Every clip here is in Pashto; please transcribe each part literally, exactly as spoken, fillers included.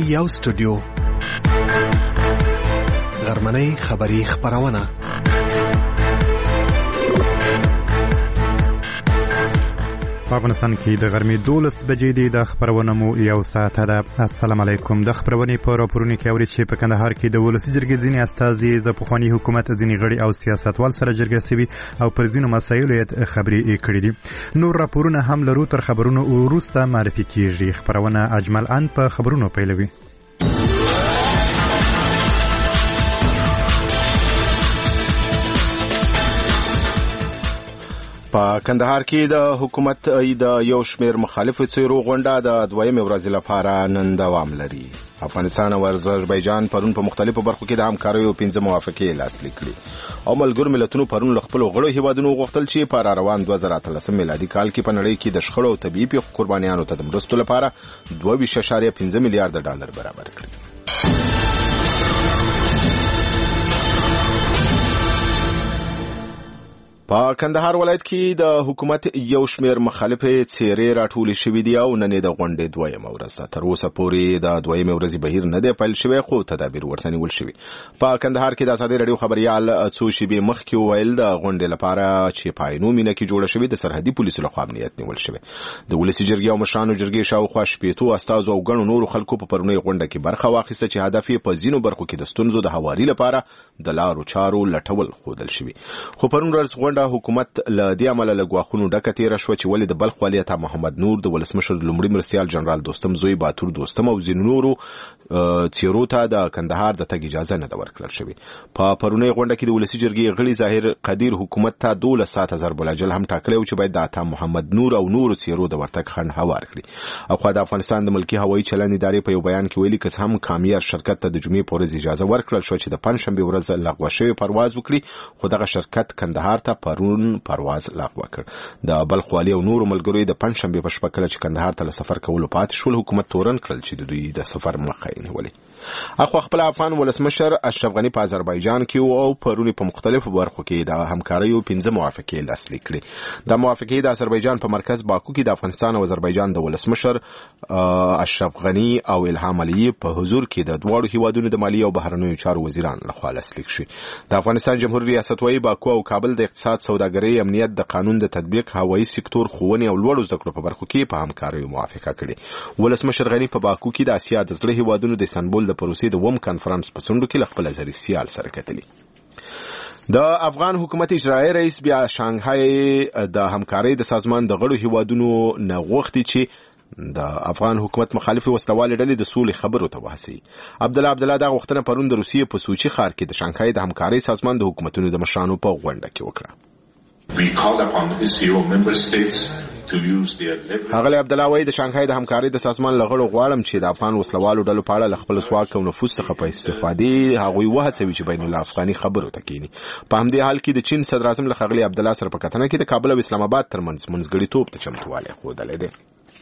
یو سټوډیو غرمنۍ خبری خبرونه په افغانستان کې د غرمې دولس بجې دي. د خبرونه مو یو ساعت ده. السلام علیکم. د خبرونې په راپورونو کې اوري چې په کندهار کې د ولسي جرګې ځینې استازي د پخواني حکومت ځینې غړي او سیاستوال سره جرګه سوي او پر ځینو مسایلو یې خبرې کړې دي. نور راپورونه هم لرو، تر خبرونو وروسته معرفي کیږي. خبرونه اجمل ان په خبرونو پیلوي. په کندهار کې د حکومت د یو شمېر مخالفو څیرو غونډه د دویمې ورځې لپاره نن دوام لري. افغانستان او آذربایجان پرون په مختلفو برخو کې د همکاریو پنځه موافقې لاسلیک کړې او ملګرو ملتونو پرون له خپلو غړو هیوادونو غوښتل چې په راروان دوه زره اتلسم میلادي کال کې په نړۍ کې د شخړو او طبیعي پیښو قربانیانو ته د مرستو لپاره دوه ویشت اعشاریه پنځه میلیارډ ډالر برابر کړي. په کندهار ولایت کې د حکومت یو شمېر مخالفې څیرې راټولې شوې دي او نن د غونډې دویمه ورځ ده. تر اوسه پورې د دویمې ورځې بهیر نه دی پیل شوی، خو تدابیر ورته نیول شوي. په کندهار کې د ازادي راډیو خبریال څو شېبې مخکې وویل د غونډې لپاره چې په عینو مینه کې جوړه شوې د سرحدي پولیسو لخوا امنیت نیول شوی. د ولسي جرګې او مشرانو جرګې شاوخوا شپېتو استازو او ګڼو نورو خلکو په پرونۍ غونډه کې برخه واخیسته چې هدف یې په ځینو برخو کې د ستونزو د هواري لپاره د لارو چارو لټول ښودل شوي. خو پرون ورځ د حکومت له دې عمله له ګواښونو ډکه تېره شوه چې ولې د بلخ والي عطا محمد نور، د ولسمشر لومړي مرستیال جنرال دوستم زوی باتور دوستم او ځینو نورو څیرو ته د کندهار د تګ اجازه نه ده ورکړل شوې. په پرونۍ غونډه کې د ولسي جرګې غړي ظاهر قدیر حکومت ته دولس ساعته ضرب الاجل هم ټاکلی و چې باید د عطا محمد نور او نورو څیرو د ورتګ خنډ هوار کړي. اخوا د افغانستان د ملکي هوایي چلند ادارې په یو بیان کې ویلي که هم کامیار شرکت ته د جمعې په ورځ اجازه ورکړل شوه چې د پنجشنبې ورځ لغوه شوی پرواز وکړي، خو دغه شرکت کندهار ته پرون پرواز لغوه کړ. د بلخ والي او نورو ملګرو د پنجشنبې په شپه کله چې کندهار ته له سفر کولو پاتې شول، حکومت تورن کړل چې د دوی د سفر مخه یې نیولې. اخو خپل افغان ولسمشر اشرف غني په آذربایجان کې او پرونی په مختلفو برخو کې د همکاریو پنځه موافقې لاسلیک کړې. د موافقې د آذربایجان په مرکز باکو کې د افغانستان او آذربایجان د ولسمشر اشرف غني او الهام علیه په حضور کې د دواړو هیوادونو د مالیې او بهرنیو چارو وزیران لخوا لاسلیک شوې. د افغانستان جمهوریت ریاستوي باکو او کابل د اقتصاد، سوداګرۍ، امنیت، د قانون د تطبیق، هوایي سکتور، ښوونې او لوړو زده کړو په برخو کې په همکاریو موافقه کړې. ولسمشر غني په باکو کې د اسیا د زړه هیوادونو د استانبول د پروسې د وم کانفرنس په څنډو کې خپل ازري سیال سره کتلي. د افغان حکومت اجرایي رئیس بیا شانګهای د همکارۍ د سازمان د غړو هیوادونو نه غوښتي چې د افغان حکومت مخالفي وسلوالې ډلې د سولې خبرو ته وهڅوي. عبدالله عبدالله دا غوښتنه پرون د روسیې په سوچي ښار کې د شانګهای د همکارۍ سازمان د حکومتونو د مشرانو په غونډه کې وکړه. هغه عبدالله وایي د شانګهای د همکارۍ د سازمان لغړو غواړم چې د افغان وسلوالو ډلو په اړه له خپل ځواک او نفوذ څخه په استفادې هغوی وهڅوي چې بین الافغاني خبرو ته کینی. په همدې حال کې د چین صدر اعظم له ښاغلي عبدالله سره په کتنه کې د کابل او اسلام آباد ترمنځ منځګړیتوب ته چمتووالی ښودلی دی.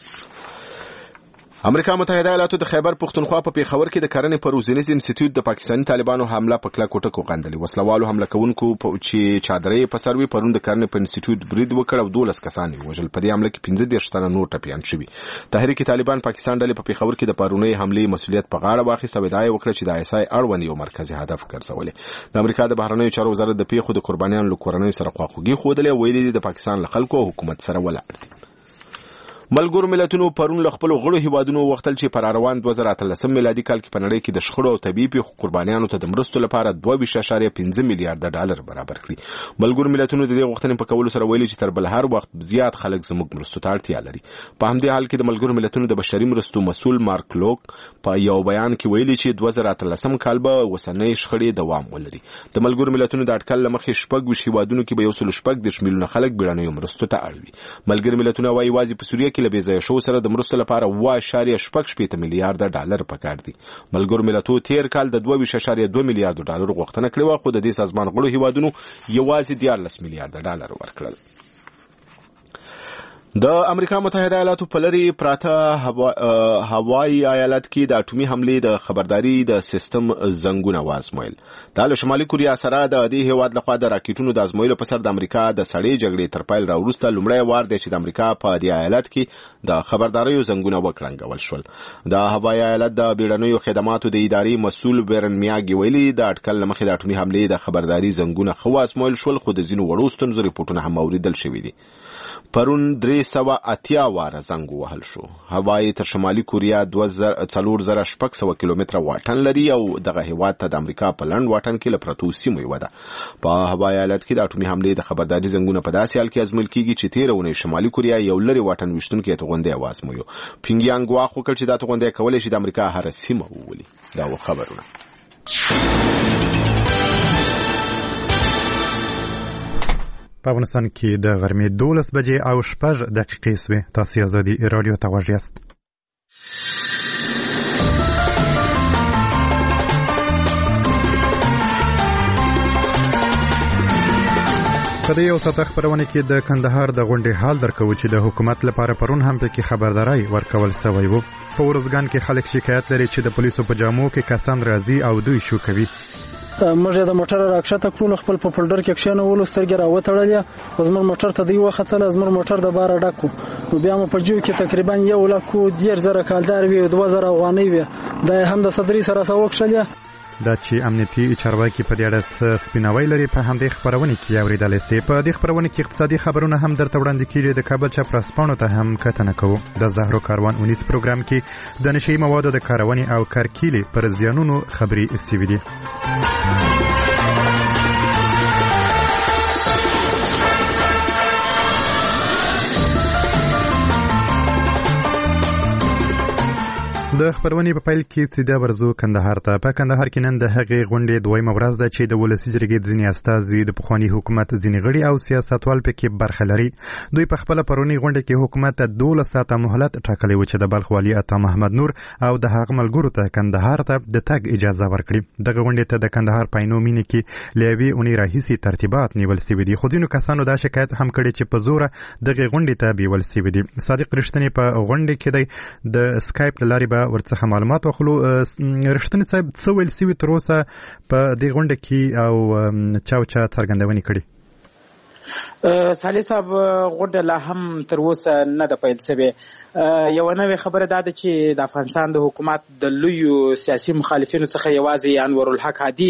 امریکا متحده ایالاتو د خیبر پښتونخوا په پیښور کې د کرنې په روزنیز انسټیټیوټ د پاکستاني طالبانو حمله په کلکو ټکو غندلې. وسلوالو حمله کوونکو په چې چادرې په سروي پرون د کرنې په انسټیټیوټ برید وکړ او دولس کسان یې وژل. په دې حمله کې پنځه دېرش تنه نور ټپیان شوي. تحریک طالبان پاکستان ډلې په پیښور کې د پرونۍ حملې مسؤلیت په غاړه واخیسته او ادعا یې وکړه چې د آی اس آی اړوند یو مرکزي هدف ګرځولې. د امریکا د بهرنیو چارو وزارت د پیښو د قربانیانو له کورنیو سره خواخوږي ښودلې او ویلي د پاکستان له خلکو او حکومت سره ولاړ دي. ملګرو ملتونو پرون له خپلو غړو هیوادونو وغوښتل چې په راروان دوه زره اتلسم میلادي کال کې په نړۍ کې د شخړو او طبیعي پیښو قربانیانو ته د مرستو لپاره دوه ویشت اعشاریه پنځه میلیارډ ډالر برابر کړي. ملګرو ملتونو د دې غوښتنې په کولو سره ویلي چې تر بل هر وخت زیات خلک زموږ مرستو ته اړتیا لري. په همدې حال کې د ملګرو ملتونو د بشري مرستو مسؤل مارک لوک په یو بیان کې ویلي چې دوه زره اتلسم کال به اوسنۍ شخړې دوام ولري. د ملګرو ملتونو د اټکل له مخې شپږ ویشت هیوادونو کې به یو سل شپږ دېرش میلیونه خلک بیړنیو مرستو ته اړ وي. ملګرو ملتونه وایي یوازې په سوریه کې له بې ځایه شوو سره د مرستو لپاره اوه اعشاریه شپږ شپېته میلیارډ ډالر پکار دي. ملګرو ملتونو تیر کال د دوه ویشت اعشاریه دوه میلیارډ ډالر غوښتنه کړې وه، خو د دې سازمان غړو هیوادونو یوازې دیارلس میلیارډ ډالر ورکړل. د امریکا متحده ایالاتو په لري پراته هوایي ایالت کې د اټومي حملې د خبرداري د سیستم زنګونه وازمویل. دا له شمالي کوریا سره د دې هیواد لخوا د راکټونو د ازمویلو په سر د امریکا د سړې جګړې تر پیل راوروسته لومړی وار دی چې د امریکا په دې ایالت کې د خبرداریو زنګونه وکړنګول شول. د هوایي ایالت د بیړنیو خدماتو د ادارې مسؤل بیرن میاګي ویلي د اټکل مخې د اټومي حملې د خبرداري زنګونه خو ازمویل شول، خو د ځینو وړو ستونزو ریپورټونه هم اوریدل شوي دي. پرون درې سوه اتیا واره زنګ ووهل شو. هوایي تر شمالي کوریا څلور زره شپږ سوه کیلومتره واټن لري او دغه هیواد ته د امریکا په لنډ واټن کې له پرتو سیمو یوه ده. په هوایي ایالت کې د اټومي حملې د خبرداري زنګونه په داسې حال کې ازمویل کېږي چې تېره اونۍ شمالي کوریا یو لرې واټن ویشتونکی توغندی وازمویو. پینګیانګ ګواښ وکړ چې دا توغندی کولی شي د امریکا هره سیمه وولي. دا و خبرونه. په افغانستان کې د غرمې دولس بجې او شپږ دقیقې سوې. تاسو ازادي رادیو ته غوږ یاست. په دې یو ساعته خپرونه کې د کندهار د غونډې حال درکوو چې د حکومت لپاره پرون هم پکې خبرداری ورکول سوی و. په ورځګان کې خلک شکایت لري چې د پولیسو په جامو کې کسان راځي او دوی شو کوي. موږ د موټر راکښته کړو، خپل په پلډر کې کښېنولو، سترګې راوتړلې، خو زموږ موټر ته دوی وختله، زموږ موټر د باره ډک و. نو بیا مو په جیب کې تقریبا یو لک دېرش زره کالدار وي او دوه زره افغانۍ وي. دا یې هم د صدري سره څه وکښلې. دا چې امنیتي چارواکي په دې اړه سپیناوی لري په همدې خبرونه کې اورېدلی سي. په دې خبرونه کې اقتصادي خبرونه هم درته وړاندې کېږي. د کابل چاپراسپاڼو ته هم کتنه کوو. د زهرو کاروان اونیز پروګرام کې د نشهیي موادو د کارونې او کرکیلې پر زیانونو خبرې سوي دي. د خبرونې په پیل کې سیده ورځو کندهار ته. په کندهار کې نن د هغې غونډې دویمه ورځ ده چې د ولسي جرګې ځینې استازي، د پخواني حکومت ځینې غړي او سیاستوال پکې برخه لري. دوی په خپله پرونی غونډه کې حکومت ته دولس ساعته مهلت ټاکلی و چې د بلخ والي عطا محمد نور او د هغه ملګرو ته کندهار ته د تګ اجازه ورکړي. دغه غونډې ته د کندهار په عینو مینې کې له یوې اونۍ راهیسې ترتیبات نیول سوي دي، خو ځینو کسانو دا شکایت هم کړی چې په زوره دغې غونډې ته بیول سوي دي. صادق رښتینی په غونډې کې دی، د سکایپ له لارې به ورڅخه معلومات واخلو. رښتینی صاحب څه ویل سوي تر اوسه په دې غونډه کې او چا او چا څرګندونې کړي؟ صالح صاحب غونډه لا هم تر اوسه نه ده پیل شوې. یو نوې خبره دا ده چې د افغانستان د حکومت د لویو سیاسي مخالفینو څخه یوازې انور الحق هادي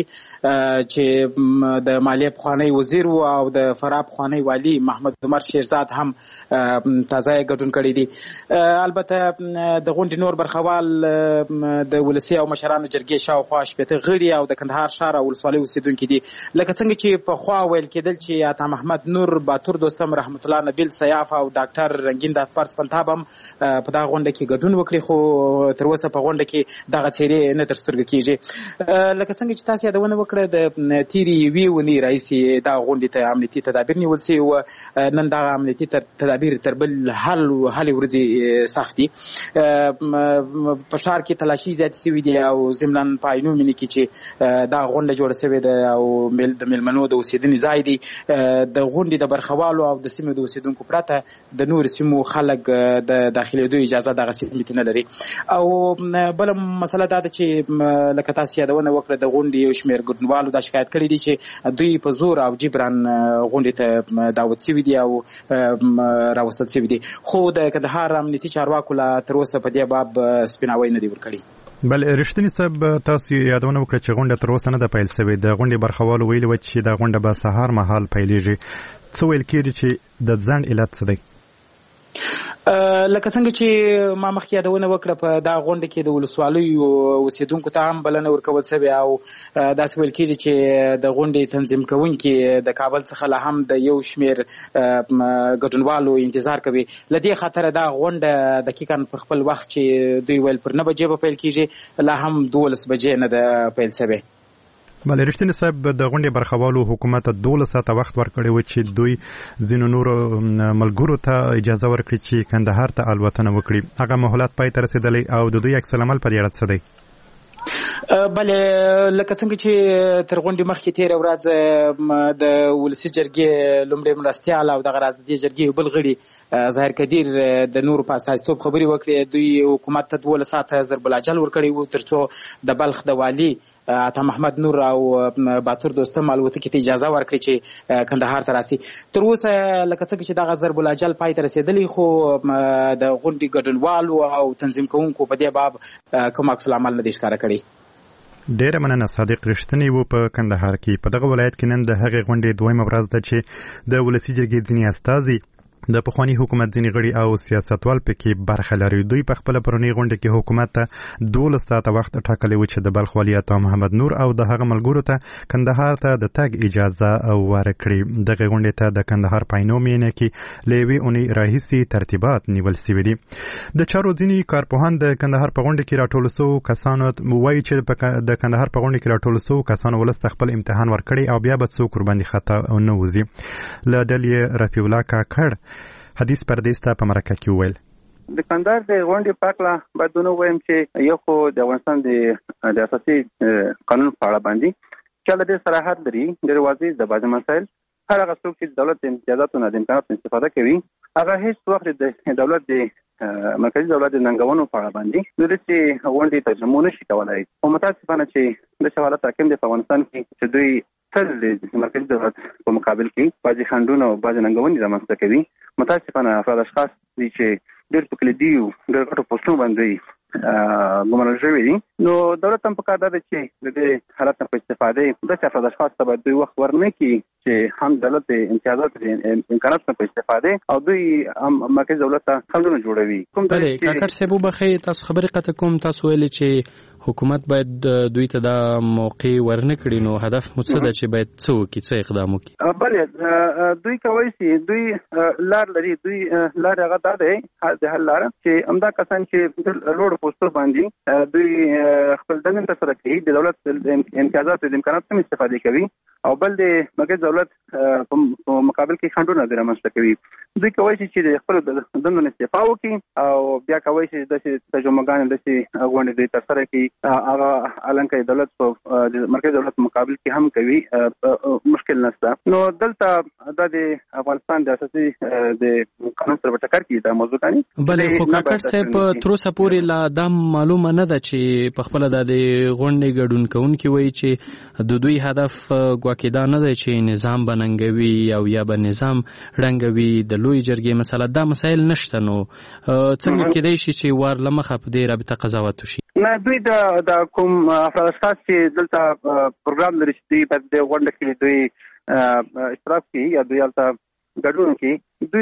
چې د مالیې پخوانی وزیر و او د فراه پخوانی والی محمد عمر شیرزاد هم تازه ګډون کړی دي. البته د غونډې نور برخوال د ولسي او مشرانو جرګې شاوخوا شپېته غړي او د کندهار ښار او ولسوالۍ اوسېدونکي دي. لکه څنګه چې پخوا ویل کېدل چې عطا محمد نور، باتور دوستم، رحمت الله نبیل سیاف او ډاکټر رنگین داتپارس پنتاب هم په دغه غونډه کې ګډون وکړي، خو تر اوسه په غونډه کې دغه څېرې نه تر سترګو کېږي. لکه څنګه چې تاسو یادونه وکړه د تېرې یوې اونۍ راهیسې دغه غونډې ته امنیتي تدابیر نیول سوي وو. نن دغه امنیتي تدابیر تر بل هل هلې ورځې سخت دي. په ښار کې تلاشي زیاتې سوي دي او ضمناً په عینو مینې کې چې دغه غونډه جوړه سوې ده او د میلمنو د اوسېدنې ځای دی، د غونډې د برخوالو او د سیمې د اوسېدونکو پرته د نور سیمو خلک د داخلېدو اجازه دغه سیمې ته نه لري. او بله مسله دا ده چې لکه تاسو یادونه وکړه د غونډې یو شمېر ګډونوالو دا شکایت کړی دي چې دوی په زور او جبران غونډې ته دعوت سوي دي او راوستل سوي دي، خو د کندهار امنیتي چارواکو لا تر اوسه په دې باب سپیناوی نه دی ورکړی. بل رښتینی صاحب تاسو یادونه وکړه چې غونډه تر اوسه نه ده پیل سوې. د غونډې برخوالو ویلي و چې دا غونډه به سهار مهال پیلېږي. څه ویل کېږي چې د ځنډ علت څه دی؟ لکه څنګه چې ما مخکې یادونه وکړه په دا غونډه کې د ولسوالیو اوسېدونکو ته هم بلنه ورکول سوې او داسې ویل کېږي چې د غونډې تنظیم کوونکي د کابل څخه لا هم د یو شمېر ګډونوالو انتظار کوي. له دې خاطره دا غونډه دقیقاً پر خپل وخت چې دوی ویل پر نه بجې به پیل کېږي لا هم دولس بجې نه ده پیل سوې. بله رښتینی صاحب د غونډې برخوالو حکومت ته دولس ساعته وخت ورکړی و چې دوی ځینو نورو ملګرو ته اجازه ورکړي چې کندهار ته الوتنه وکړي. هغه مهلت پای ته رسېدلی او د دوی عکس العمل په دې اړه څه دی؟ بله لکه څنګه چې تر غونډې مخکې تېره ورځ د ولسي جرګې لومړی مرستیال او دغه راز د دې جرګې بل غړي ظاهر کدیر د نورو په استازیتوب خبرې وکړې. دوی حکومت ته دولس ساعته ضرب الاجل ورکړی و تر څو د بلخ د والي عطا محمد نور او باتور دوستم الوتکې ته اجازه ورکړي چې کندهار ته راسي. تر اوسه لکه څنګه چې دغه ضرب الاجل پای ته رسېدلی، خو د غونډې ګډونوالو او تنظیم کوونکو په دې باب کوم عکس العمل نه دی ښکاره کړی. ډیره مننه صادق رښتینی و په کندهار کې. په دغه ولایت کې نن د هغې غونډې دویمه ورځ ده چې د ولسي جرګې ځینې استازي د پخواني حکومت ځینې غړي او سیاستوال پکې برخه لري. دوی په خپله پرونۍ غونډه کې حکومت ته دولس ساعته وخت ټاکلی و چې د بلخ والي عطا محمد نور او د هغه ملګرو ته کندهار ته د تګ اجازه ورکړي. دغه غونډې ته د کندهار په عینو مینه کې له یوې اونۍ راهیسې ترتیبات نیول سوي دي. د چارو ځینې کارپوهان د کندهار په غونډه کې راټول سوو کسانو وایي چې د کندهار په غونډه کې راټول سوو کسانو ولس ته خپل امتحان ورکړی او بیا به څوک ورباندې خطا نه وځي. له ډلې رفیع الله کاکړ حدیث پردیس ته په مرکه کې وویل د کندهار د غونډې په اړه باید ونه وایم چې یو خو د افغانستان د اساسي قانون په اړه باندې چې له دې صراحت لري ډېر واضح د بعضې مسایل هر هغه څوک چې د دولت د امتیازاتو نه د امکاناتو استفاده کوي هغه هېڅ وخت د دولت د مرکزي دولت د ننګونو په اړه باندې د دې غونډې ترجمه نشي کولی. خو متاسفانه چې د حالت حاکم دی په افغانستان کې چې دوی تل د مرکزي دولت په مقابل کې بعضې خنډونه او بعضې ننګونې رامنځته کوي. متاسفانه افراد اشخاص دي چې ډېر په کلیدي او ډېر غټو پوسټونو باندې ګمارل شوي دي. نو دولت هم پکار ده چې د دې حالت نه په استفادې داسې افراد اشخاص ته باید دوی وخت ورنه کړي چې هم دولت د امتیازاتو د امکاناتو نه په استفادې او دوی هم مرکزي دولت ته خنډونه جوړوي. بلې کاکړ صاحب وبخښئ، تاسو خبرې قطع کوم. تاسو ویلې چې حکومت باید دوی ته دا موقع ورنه کړي، نو هدف مو څه ده چې باید څه وکړي، څه اقدام وکړي؟ بلې دوی کولی شي، دوی لار لري، دوی لار هغه دا دی د حل لاره چې همدا کسان چې لوړو پوسټو باندې دوی خپل دندې ترسره کوي د دولت د امتیازاتو د امکاناتو هم استفاده کوي او بل د مرکزي دولت په مقابل کې خنډونه د رامنځته کوي. دوی کولی شي چې د خپلو دندو نه استعفا وکړي او بیا کولی شي داسې ترجمهګانې داسې غونډې دوی ترسره کړي هغه الانکه دولت په مرکزي دولت مقابل کې هم کوي، مشکل نشته. نو دلته دا د افغانستان د اساسي د قانون سره ټکر کوي دا موضوع کاني. بلې خو کاکړ صاحب تر اوسه پورې لا دا معلومه نه ده چې په خپله د غونډې ګډون کوونکي وایي چې د دوی هدف ګواکې دا نه دی چې نظام به ننګوي او یا به نظام ړنګوي د لوی جرګې مسله. دا مسایل نشته، نو څنګه کېدای شي چې وار له مخه په دې رابطه قضاوت وشي؟ نه، دوی د کوم افراد اشخاص چې دلته پروګرام لري چې دوی په دې غونډه کې دوی اشتراک کوي یا دوی هلته ګډون کوي،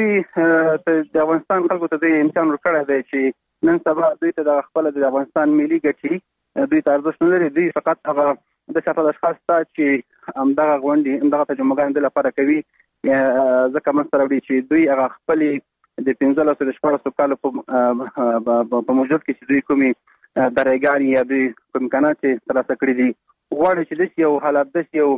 دوی د افغانستان خلکو ته دوی امتحان ورکړی دی چې نن سبا دوی ته د خپله د افغانستان ملي ګټې دوی ته ارزښت نه لري. دوی فقط هغه داسې افراد اشخاص ته چې همدغه غونډې همدغه ترجمهګانې د لپاره کوي ځکه منځته راوړي چې دوی هغه خپلې د پنځلسو د شپاړسو کالو په موجود کې چې دوی کومې درایګانې یا دوی کوم امکانات چې ترلاسه کړي دي غواړي چې داسې یو حالت داسې یو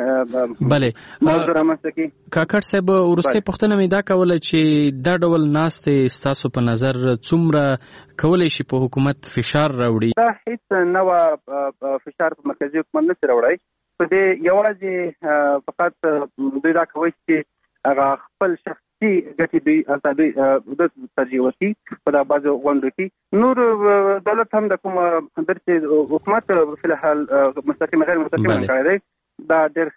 موضوع رامنځته کړي. کاکړ صاحب وروستۍ پوښتنه مې دا کوله چې دا ډول ناستې ستاسو په نظر څومره کولی شي په حکومت فشار راوړي؟ دا هېڅ نوه فشار په مرکزي حکومت نه شي راوړی. په دې یوازې فقط دوی دا کوي چې هغه خپل شخصي ګټې دوی هلته دوی ترجیح ورکړي په دا بعضو غونډو کې. نور دولت هم د کومه در چې حکومت فی الحال مستقیم غیر مستقیم کړی دی دا ډېر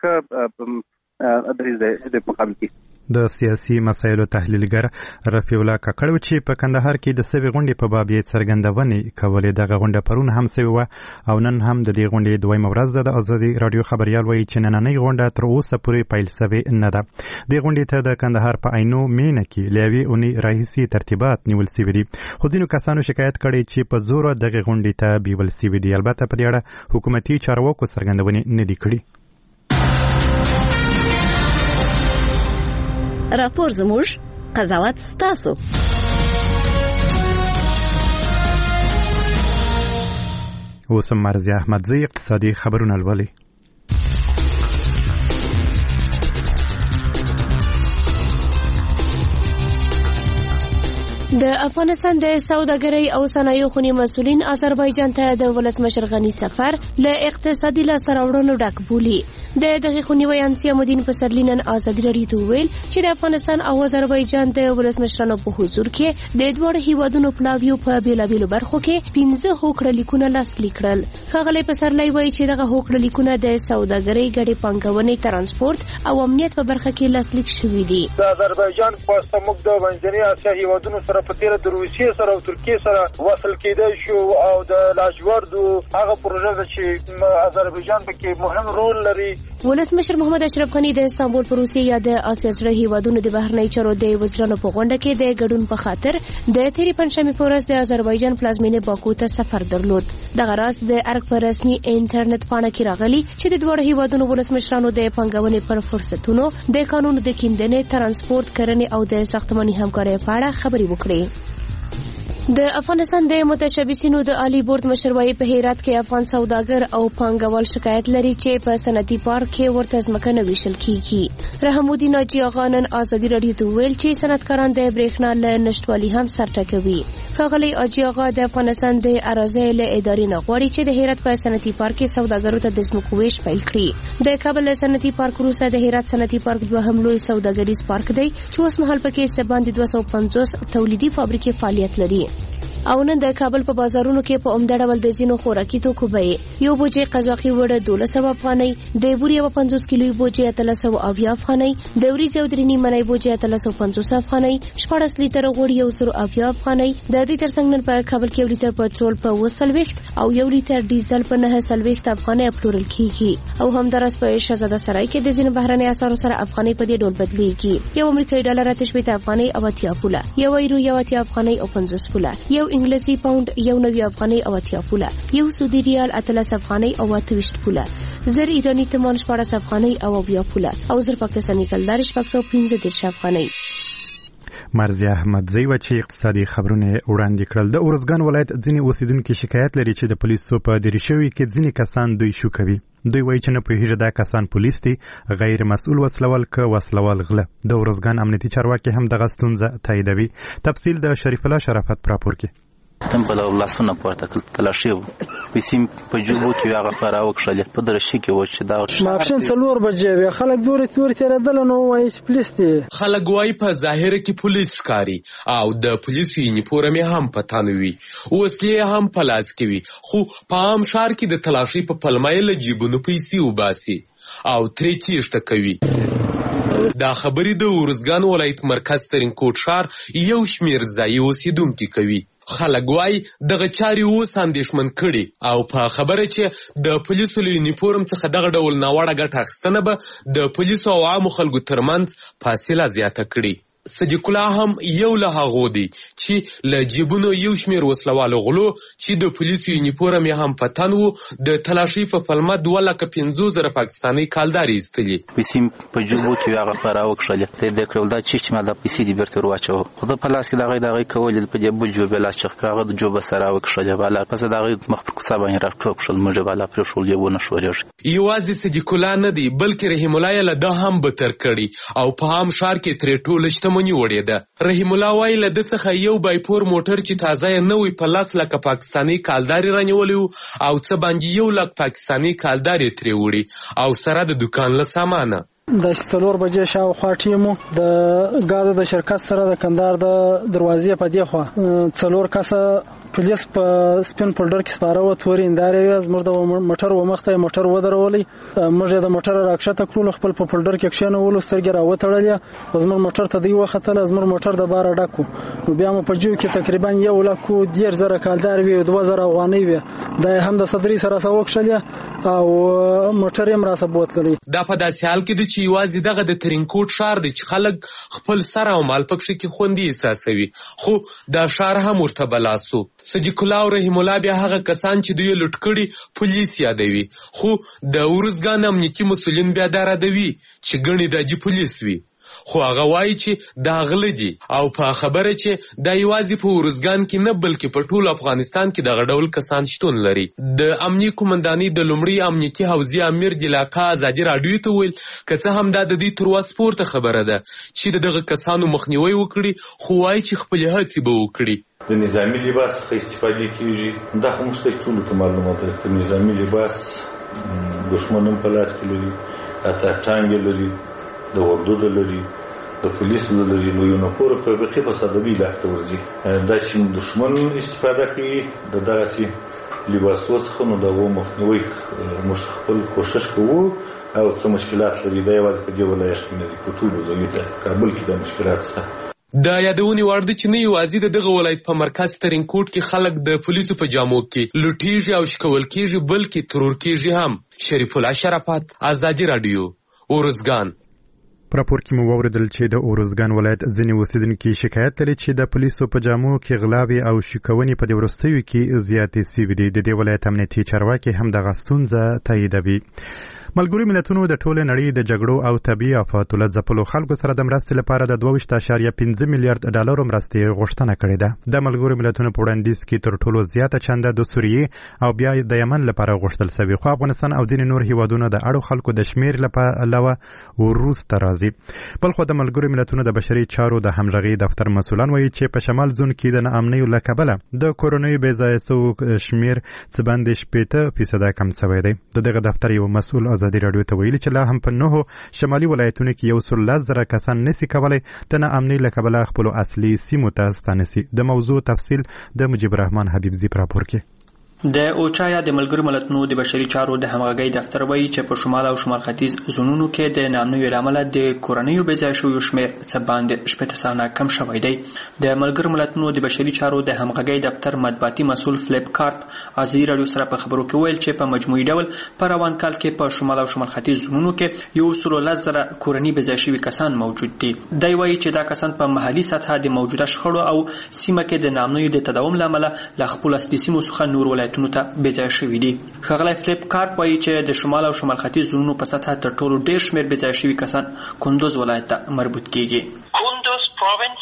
ښه دریځ دی د مقابل کې. د سیاسي مسایلو تحلیلګر رفیع الله کاکړ و چې په کندهار کې د سوي غونډې په باب یې څرګندونې کولې. دغه غونډه پرون هم سوي وه او نن هم د دې غونډې دویمه ورځ ده. د ازادي راډیو خبریال وایي چې نننۍ غونډه تر اوسه پورې پیل سوې نه ده. دې غونډې ته د کندهار په عینو مینه کې له یوې اونۍ راهیسې ترتیبات نیول سوي دي، خو ځینو کسانو شکایت کړی چې په زوره دغې غونډې ته بیول سوي دي. البته په دې اړه حکومتي چارواکو څرګندونې نه دي کړي. راپور زموږ، قضاوت ستاسو. اوس مرضیه احمدزی اقتصادي خبرونه لولي. د افغانستان د سوداګرۍ او صنایعو خونې مسؤلین آذربایجان ته د ولسمشر غني سفر له اقتصادي لاسته راوړنو ډک بولي. د دغې خونې ویان سیامالدین پسرلي نن ازادي راډیو ته وویل چې د افغانستان او آذربایجان د ولسمشرانو په حضور کې د دواړو هیوادونو پلاویو په بېلابېلو برخو کې پنځه هوکړه لیکونه لاسلیک کړل. ښاغلی پسرلی وایي چې دغه هوکړه لیکونه د سوداګرۍ ګډې پانګونې ترانسپورت او امنیت په برخه کې لاسلیک شوي دي. د آذربایجان په واسطه موږ د منځنۍ اسیا هیوادونو سره په تیره د روسیې سره او ترکیې سره وصل کېدای شو او د لاجوردو هغه پروژه ده چې آذربایجان پکې مهم رول لري. ولسمشر محمد اشرف غني د استانبول په روسیې یا د اسیا زړه هیوادونو د بهرنی چارو د وزیرانو په غونډه کې د ګډون په خاطر د تیرې پنجشنبې په ورځ د آذربایجان پلازمینې باکو ته سفر درلود. دغه راز د ارګ په رسمي انټرنیټ پاڼه کې راغلی چې د دواړو هیوادونو ولسمشرانو د پانګونې پر فرصتونو د قانون د کیندنې، ترانسپورت، کرنې او د ساختماني همکارۍ په اړه خبرې وکړې. د افغانستان د متشبثینو د عالی بورډ مشر وایي په هرات کې افغان سوداګر او پانګوال شکایت لري چې په صنعتي پارک کې ورته ځمکه نه ویشل کیږي. رحم الدین حاجي آغا نن ازادي راډیو ته وویل چې صنعتکاران د برېښنا له نشتوالي هم سر ټکوي. ښاغلی حاجي آغا د افغانستان د اراضۍ له ادارې نه غواړي چې د هرات په صنعتي پارک کې سوداګرو ته د ځمکو ویش پیل کړي. د کابل له صنعتي پارک وروسته د هرات صنعتي پارک دوهم لوی سوداګریز پارک دی چې اوس مهال پکې څه باندې دوه سوه پنځوس تولیدي فابریکې فعالیت لري. او نن د کابل په بازارونو کې په عمده ډول د ځینو خوراکي توکو بیې، یو بوجۍ قزاقي وړه دولس سوه افغانۍ، د بورې یوه پنځوس کیلوي بوجۍ اتلس سوه اویا افغانۍ، د وریځې او درې نیمه نۍ بوجۍ اتلس سوه پنځوس افغانۍ، شپاړس لیتره غوړ یو سل اویا افغانۍ. د دې ترڅنګ نن په کابل کې یو لیتر پټرول په اوه څلوېښت او یو لیتر ډیزل په نهه څلوېښت افغانۍ پلورل کیږي. او همداراز په شهزاده سرای کې د ځینو بهرنۍ اسعارو سره افغانۍ په دې ډول بدلیږي. یو امریکایي ډالر اته شپېته افغانۍ او اتیا پوله، یو یورو یو اتیا افغانۍ او پنځوس پوله، یو انګلیسي پاوند یو نوي افغانۍ او اتیا پوله، یو سعودي ریال اتلس افغانۍ او اته ویشت پوله، زر ایرانی تمان شپاړس افغانۍ او اویا پوله او زر پاکستاني کلدار شپږ سوه پنځه دېرش افغانۍ. مرزیه احمدزی و چې اقتصادي خبرونه وړاندې کړل. د ارزګان ولایت ځینې اوسیدونکو شکایت لري چې د پولیسو په دریشوي کې ځینې کسان دوی شو کوي. دوی وایي چې نه پوهېږي دا کسان پولیس دي، غیر مسؤل وسلوال که وسلوال غله. د ارزګان امنیتي چارواکي هم دغه ستونزه تاییدوي. تفصیل د شریف الله شرافت پراپور کې. تم په لاسونه پورته کړل، تلاشي پیسې په جوبو کې هغه خبره وکړله په درشي کې و چې دا ماپښین څلور بجې وي، خلک دورې تورې تېرېدل نو وایي چې پولیس دي. خلک وایي په ظاهره کې پولیس ښکاري او د پولیسو یونیفورم یې هم په تن وي، وسلې هم په لاس کې وي، خو په عام ښار کې د تلاشي په پلمه یې له جیبونو پیسې وباسي او ترې تیښته کوي. دا خبرې د ارزګان ولایت مرکز ترینکوټ ښار یو شمېر ځایي اوسیدونکي کوي. خلک وایي دغه چارې اوس اندېښمن کړي او په خبره چې د پولیسو له یونیفورم څخه دغه ډول ناوړه ګټه اخیستنه به د پولیسو او عامو خلکو ترمنځ فاصله زیاته کړي. صدیق الله هم یو له هغو دی چې له جیبونو یو شمېر وسلوالو غلو چې د پولیسو یونیفورم یې هم په تن وو د تلاشۍ په پلمه دوه لکه پنځوس زره پاکستانۍ کالدارې ایستلې. پیسې په جوبو کې یې هغه خبره وکړله، ته یې کړل دا چې ما دا پیسې دې بېرته ور واچوه، خو ده په لاس کې د هغې د هغې کولې په جیبو جوب یې لاس چغ کړ، هغه د جوبه سره وکښله بالا، پس د هغې مخ پر کوڅه باندې راټوپ کړل، موږ یې بالا پرېښول، جیبونه ښورېږي. یوازې صدیق الله نه دی بلکې رحیم الله یې له ده هم بتر کړي او په عام ښار کې ترې ټوله شتمني وړېده. رحیم الله وایي له ده څخه یو بایپور موټر چې تازه یې نوی په لس لکه پاکستاني کالدارې رانیولی وو او څه باندې یو لک پاکستاني کالدارې ترې وړي او سره د دوکان له سامانه. د څلور بجې شاوخوا ټیمو د ګازو د شرکت سره د کندهار د دروازې په دې خوا څلور کسه پولیس په سپین فولډر کې سپاره و، تورې هندارې وې، زموږ د موټر و مخ ته موټر ودرولی، موږ یې د موټر راکښته کړلو، خپل په فولډر کې کښېنولو، سترګې راوتړلې، زموږ موټر ته دوی وختله، زموږ موټر د باره ډک و. نو بیا مو په جیب کې تقریبا یو لک دېرش زره کالدار وي، دوه زره افغانۍ وې، دا یې هم د صدرۍ سره سه وکښلې او موټر یې هم راسه بوتللی. دا په داسې حال کې دی چې یوازې دغه د ترینکوټ ښار دی چې خلک خپل سر او مال په کښې کې خوندي احساسوي، خو دا ښار هم ورته بلا سو. صدیق الله او رحیم الله بیا هغه کسان چې دوی لوټ کړي پولیس یادوي، خو د ارزګان امنیتي مسؤلین بیا دا ردوي چې ګڼې دا جي پولیس وي. خو هغه وایي چې دا غله دي او په خبره چې دا یوازې په ارزګان کې نه بلکې په ټول افغانستان کې دغه ډول کسان شتون لري. د امنیي قومندانۍ د لومړي امنیتي حوزې امیر د علاقه ازادي راډیو ته ویل که څه هم دا د دې تر وس پورته خبره ده چې د دغه کسانو مخنیوی وکړي، خو وایي چې خپلې هڅې به وکړي. د نظامي لباس څخه استفادې کېږي، دا خو موږ ته ټولو ته معلومه ده چې نظامي لباس دښمن هم په لاس کې لري، حتی ټانګې لري، د وردو لري، د پولیسو لري، نو یو نفور په بقي په صدبي لاس ته ورځي. دا چې دښمن استفاده کوي د دغسې لباسو څخه، نو د هغو مخنیوي موږ خپل کوشش کوو او څه مشکلات لري دا یوازې په دې ولایت کې نه دي، په ټولو ځایو ته کابل کې دا مشکلات شته. د یادونې وړ ده چې نه یوازې د دغه ولایت په مرکز ترینکوټ کې خلک د پولیسو په جامو کې لوټیږي او شکول کېږي بلکې ترور کېږي هم. شریف الله شرافت، ازادي راډیو، ارزګان. په راپور کې مو واوریدل چې د ارزګان ولایت ځینې اوسیدونکي شکایت لري چې د پولیسو په جامو کې غلاوې او شکونې په دې وروستیو کې زیاتې سوي دي. د دې ولایت امنیتي چارواکي هم دغه ستونزه تاییدوي. ملګرو ملتونو د ټولې نړۍ د جګړو او طبیعي آفاتو له ځپلو خلکو سره د مرستې لپاره د دوه ویشت اعشاریه پنځه میلیارډ ډالرو مرستې غوښتنه کړې ده. د ملګرو ملتونو په وړاندیز کې تر ټولو زیاته چنده د سوریې او بیا د یمن لپاره غوښتل شوې، خو افغانستان او ځینې نور هیوادونه د اړو خلکو د شمیر علاوه وروسته راځي. بل خو د ملګرو ملتونو د بشري چارو د همغږي دفتر مسؤلان وایي چې په شمال زون کې د ناامنیو له کبله د کورونیو بې ځایه شوو شمیر څه باندې شپېته فیصده کم شوی دی. د دغه دفتر یو مسؤل ازادي راډیو ته ویلي چې لا هم په نهو شمالي ولایتونو کې یو سل لس زره کسان نشي کولی د ناامنۍ له کبله خپلو اصلي سیمو ته ستانه شي. د موضوع تفصیل د مجيب الرحمن حبیبزي په راپور کې. د اوچا د ملګرو ملتونو د بشري چارو د همغږۍ دفتر وایي چې په شمال او شمال ختیځ زونونو کې د ناامنیو له امله د کورنیو بې ځایه شویو شمېر څه باندې شپېته سلنه کم شوی دی. د ملګرو ملتونو د بشري چارو د همغږۍ دفتر مطبوعاتي مسؤل فلیپ کارپ ازادي راډیو سره په خبرو کې ویل چې په مجموعي ډول په روان کال کې په شمال او شمال ختیځ زونونو کې یو سل لس زره کورني بې ځایه شوي کسان موجود دي. دی وایي چې دا کسان په محلي سطحه د موجوده شخړو او سیمه کې د ناامنیو د تداوم له امله له خپلو اصلي سیمو څخه نور ولایتونو ته بې ځایه شوي دي. ښاغلی فلیپ کارپ وایي چې د شمال او شمال ختیځ زونونو په سطحه تر ټولو ډېر شمېر بې ځایه شوي کسان کندوز ولایت ته مربوط کیږي.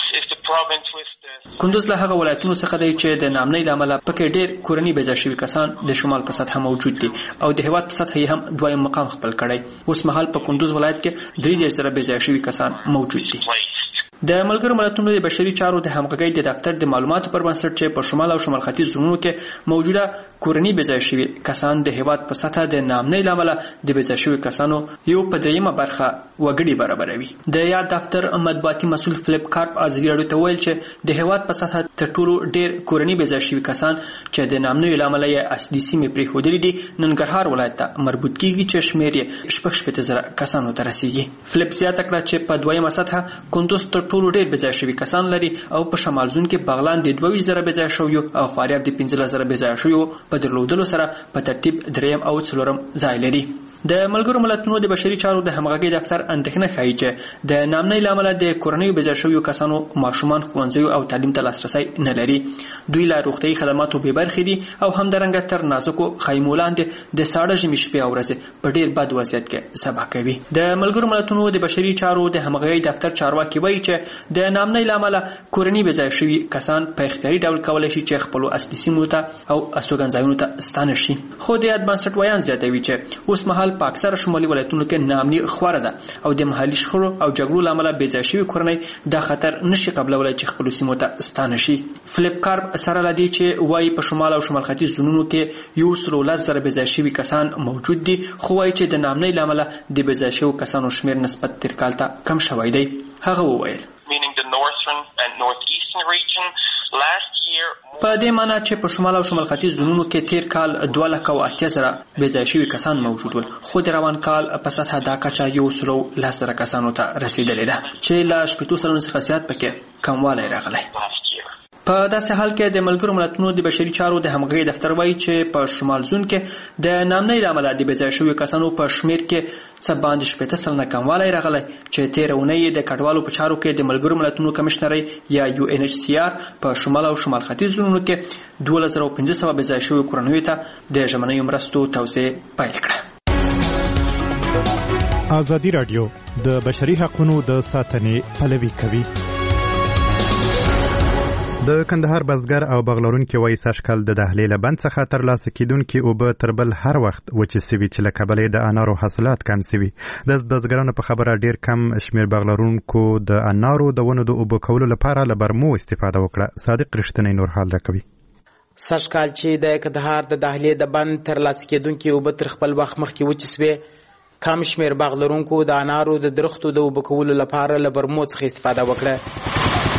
کندوز له هغه ولایتونو څخه دی چې د ناامنۍ له امله پکې ډېر کورني بې ځایه شوي کسان د شمال په سطحه موجود دي او د هېواد په سطحه یې هم دویم مقام خپل کړی. اوس مهال په کندوز ولایت کې درې دېرش زره بې ځایه شوي کسان موجود دي. د ملګرو ملتونو د بشري چارو د همغږۍ د دفتر د معلوماتو پر بنسټ چې په شمال او شمال ختیځ زونونو کې موجوده کورني بې ځایه شوي کسان د هېواد په سطحه د ناامنۍ له امله د بې ځایه شوي کسانو یو په دریمه برخه وګړي برابروي. د یاد دفتر مطبوعاتي مسؤل فلیپ کارپ ازادي راډیو ته ویل چې د هېواد په سطحه تر ټولو ډېر کورني بې ځایه شوي کسان چې د ناامنیو له امله یې اصلي سیمې پرېښودلي دي ننګرهار ولایت ته مربوط کیږي چې شمېر یې شپږ شپېته زره کسانو ته رسیږي. فلیپ زیاته کړه چې په دویمه سطحه کندوز تر ټولو ډېر بې ځایه شوي کسان لري او په شمال زون کې بغلان د دوه ویشت زره بې ځایه شویو او فاریاب د پنځلس زره بې ځایه شویو په درلودلو سره په ترتیب دریم او څلورم ځای لري. د ملګرو ملتونو د بشري چارو د همغږۍ دفتر اندېښنه ښیي چې د ناامنۍ له امله د کورنیو بې ځایه شویو کسانو ماشومان ښوونځیو او تعلیم ته لاسرسی نه لري. دوی له روغتیایي خدماتو بې برخې دي او همدارنګه تر نازکو خیمو لاندې د ساړه ژمي شپې او ورځې په ډېر بد وضعیت کې سبا کوي. د ملګرو ملتونو د بشري چارو د همغږۍ دفتر چارواکي وایي چې د ناامنۍ له امله کورني بې ځایه شوي کسان په اختیاري ډول کولی شي چې خپلو اصلي سیمو ته او استوګنځایونو ته ستانه شي. خو د یاد بنسټ ویان زیاتوي چې اوس مهال په اکثره شمالي ولایتونو کې ناامني خوره ده او د محلي شخړو او جګړو له امله بې ځایه شوي کورنۍ دا خطر نشي قبلولی چې خپلو سیمو ته ستانه شي. فلیپ کارپ سره له دې چې وایي په شمال او شمال ختیځ زونونو کې یو سل لس زره بې ځایه شوي کسان موجود دي، خو وایي چې د ناامنۍ له امله د بې ځایه شوو کسانو شمېر نسبت تېر کال ته کم شوی دی. هغه وویل په دې معنی چې په شمال او شمال ختیځ زونونو کې تیر کال دوه لکه او اتیا زره بې ځایه شوي کسان موجود ول، خو د روان کال په سطحه دا کچه یو سل لس زره کسانو ته رسیدلې ده چې له شپېتو سلنو څخه زیات پکې کموالی راغلی. په داسې حال کې د ملګرو ملتونو د بشري چارو د همغږۍ دفتر وایي چې په شمال زون کې د ناامنۍ له امله د بې ځایه شویو کسانو په شمېر کې څه باندې شپېته سلنه کموالی راغلی چې تېره اونۍ د کډوالو په چارو کې د ملګرو ملتونو کمشنرۍ یا یو ان ایچ سی آر په شمال او شمال ختیځ زونونو کې دولس زره پنځه سوه بې ځایه شویو کورنیو ته د ژمنیو مرستو توزیع پیل کړه. ازادي راډیو د بشري حقوقو د ساتنې پلوي کوي. د کندهار بزګر او بغلرونکو وایي سږکال د دهلې له بند څخه ترلاسه کیدونکي اوبه تر بل هر وخت وچې سوي چې له کبله د انارو حاصلات کم سوي. د بزګرانو په خبره ډیر کم شمیر بغلرونکو د انارو د ونو د اوبه کولو لپاره له برمو استفاده وکړه. صادق رښتینی نور حال راکوي. سږکال چې د کندهار د دهلې د بند ترلاسه کیدونکي اوبه تر خپل وخت مخکې وچې سوي، کم شمیر بغلرونکو د انارو د درختو د اوبه کولو لپاره له برمو څخه استفاده وکړه.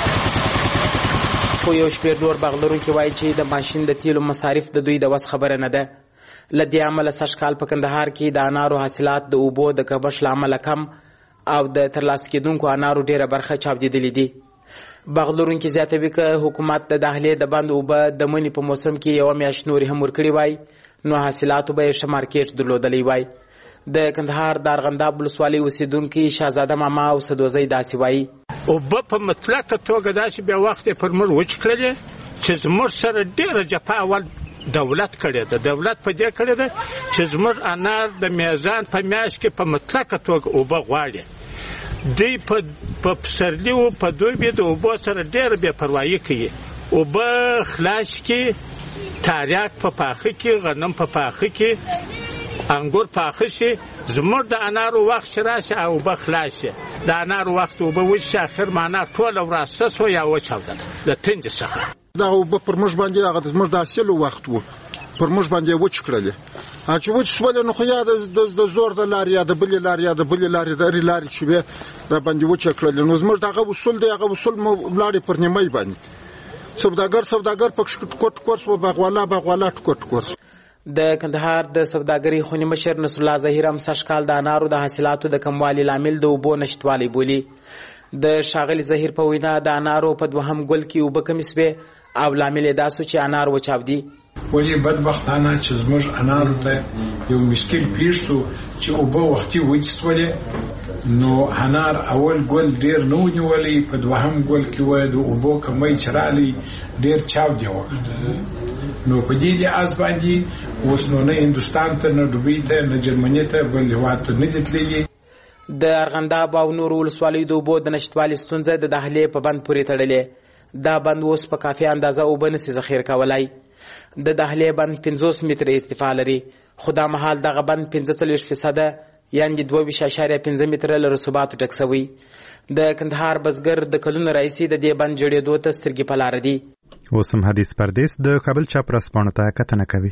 خو یو شمیر نور بغلرونکي وایي چې د ماشین د تیلو مصارف د دوی د وس خبره نه ده. له دې امله سږکال په کندهار کې د انارو حاصلات د اوبو د کمښت له امله کم او د ترلاسه کیدونکو انارو ډیره برخه چاودېدلې دي. بغلرونکي زیاتوي که حکومت د دهلې د بند اوبه د مني په موسم کې یوه میاشت نورې هم ورکړې وای، نو حاصلاتو به یې ښه مارکیټ درلودلی وای. د کندهار د ارغنداب ولسوالۍ اوسیدونکي شهزاده ماما او سدوزۍ داسې وایي: اوبه په مطلقه توګه داسې بیا وخت یې پر موږ وچ کړلې چې زموږ سره ډېره جفا اول دولت کړې ده. دولت په دې کړې ده چې زموږ انار د میزان په میاشت کې په مطلقه توګه اوبه غواړي. دوی په پسرلي و په دوبي د اوبو سره ډېره بې پروایي کوي. اوبه خلاص کې، تاریاک په پاخه کې، غنم په پاخه کې، انګور پاخه شي. زموږ د انارو وخت چې راشي او اوبه خلاص شي، د انارو وخت اوبه وچ شي، اخر معنا ټوله وراسته سوه یا وچاودله د تندې څخه. دا اوبه پر موږ باندې هغه زموږ د حاصلو وخت و، پر موږ باندې وچ کړلې. چې وچ سولې نو خو یا د زور د لارې یا د بلې لارې یا د بلې لارې د هرې لارې چې وې را باندې وچه کړلې. نو زموږ دغه اصول دی، هغه اصول مو ولاړې پر نیمۍ باندې. سوداګر سوداګر پکښې ټکور ټکور سوه، باغوالا باغوالا ټکور ټکور سوه. د کندهار د سوداګرۍ خونې مشر نصر الله ظهیر هم سږکال د انارو د حاصلاتو د کموالي لامل د اوبو نشتوالی بولي. د ښاغلي ظهیر په وینا د انارو په دوهم ګل کې اوبه کمې سوې او لامل یې دا سو چې انار وچاودي. ولې بدبختانه چې زموږ انارو ته یو مشکل پیښ سو چې اوبه وختي وچ سولې، نو انار اول ګل ډیر نه ونیولی، په دوهم ګل کې وای د اوبو کمی چې رالی ډیر چاودي وکړ. نو په دې لحاظ باندې اوس نو نه هندوستان ته نه دوبۍ ته نه جرمني ته بل هېواد ته نه دي تللي. د ارغنداب او نورو ولسوالیو د اوبو د نشتوالي ستونزه د دهلې په بند پورې تړلې. دا بند اوس په کافي اندازه اوبه نسي ذخیره کولی. د دهلې بند پنځوس متره ارتفاع لري، خو دا مهال دغه بند پنځه څلوېښت فیصده یعنې دوه ویشت اعشاریه پنځه متره له رسوباتو ډک سوی. د کندهار بزګر د کلونو راهیسې د دې بند جوړېدو ته سترګې په لاره دي. اوس هم حدیث پردیس د کابل چاپ ورځپاڼو ته کتنه کوي.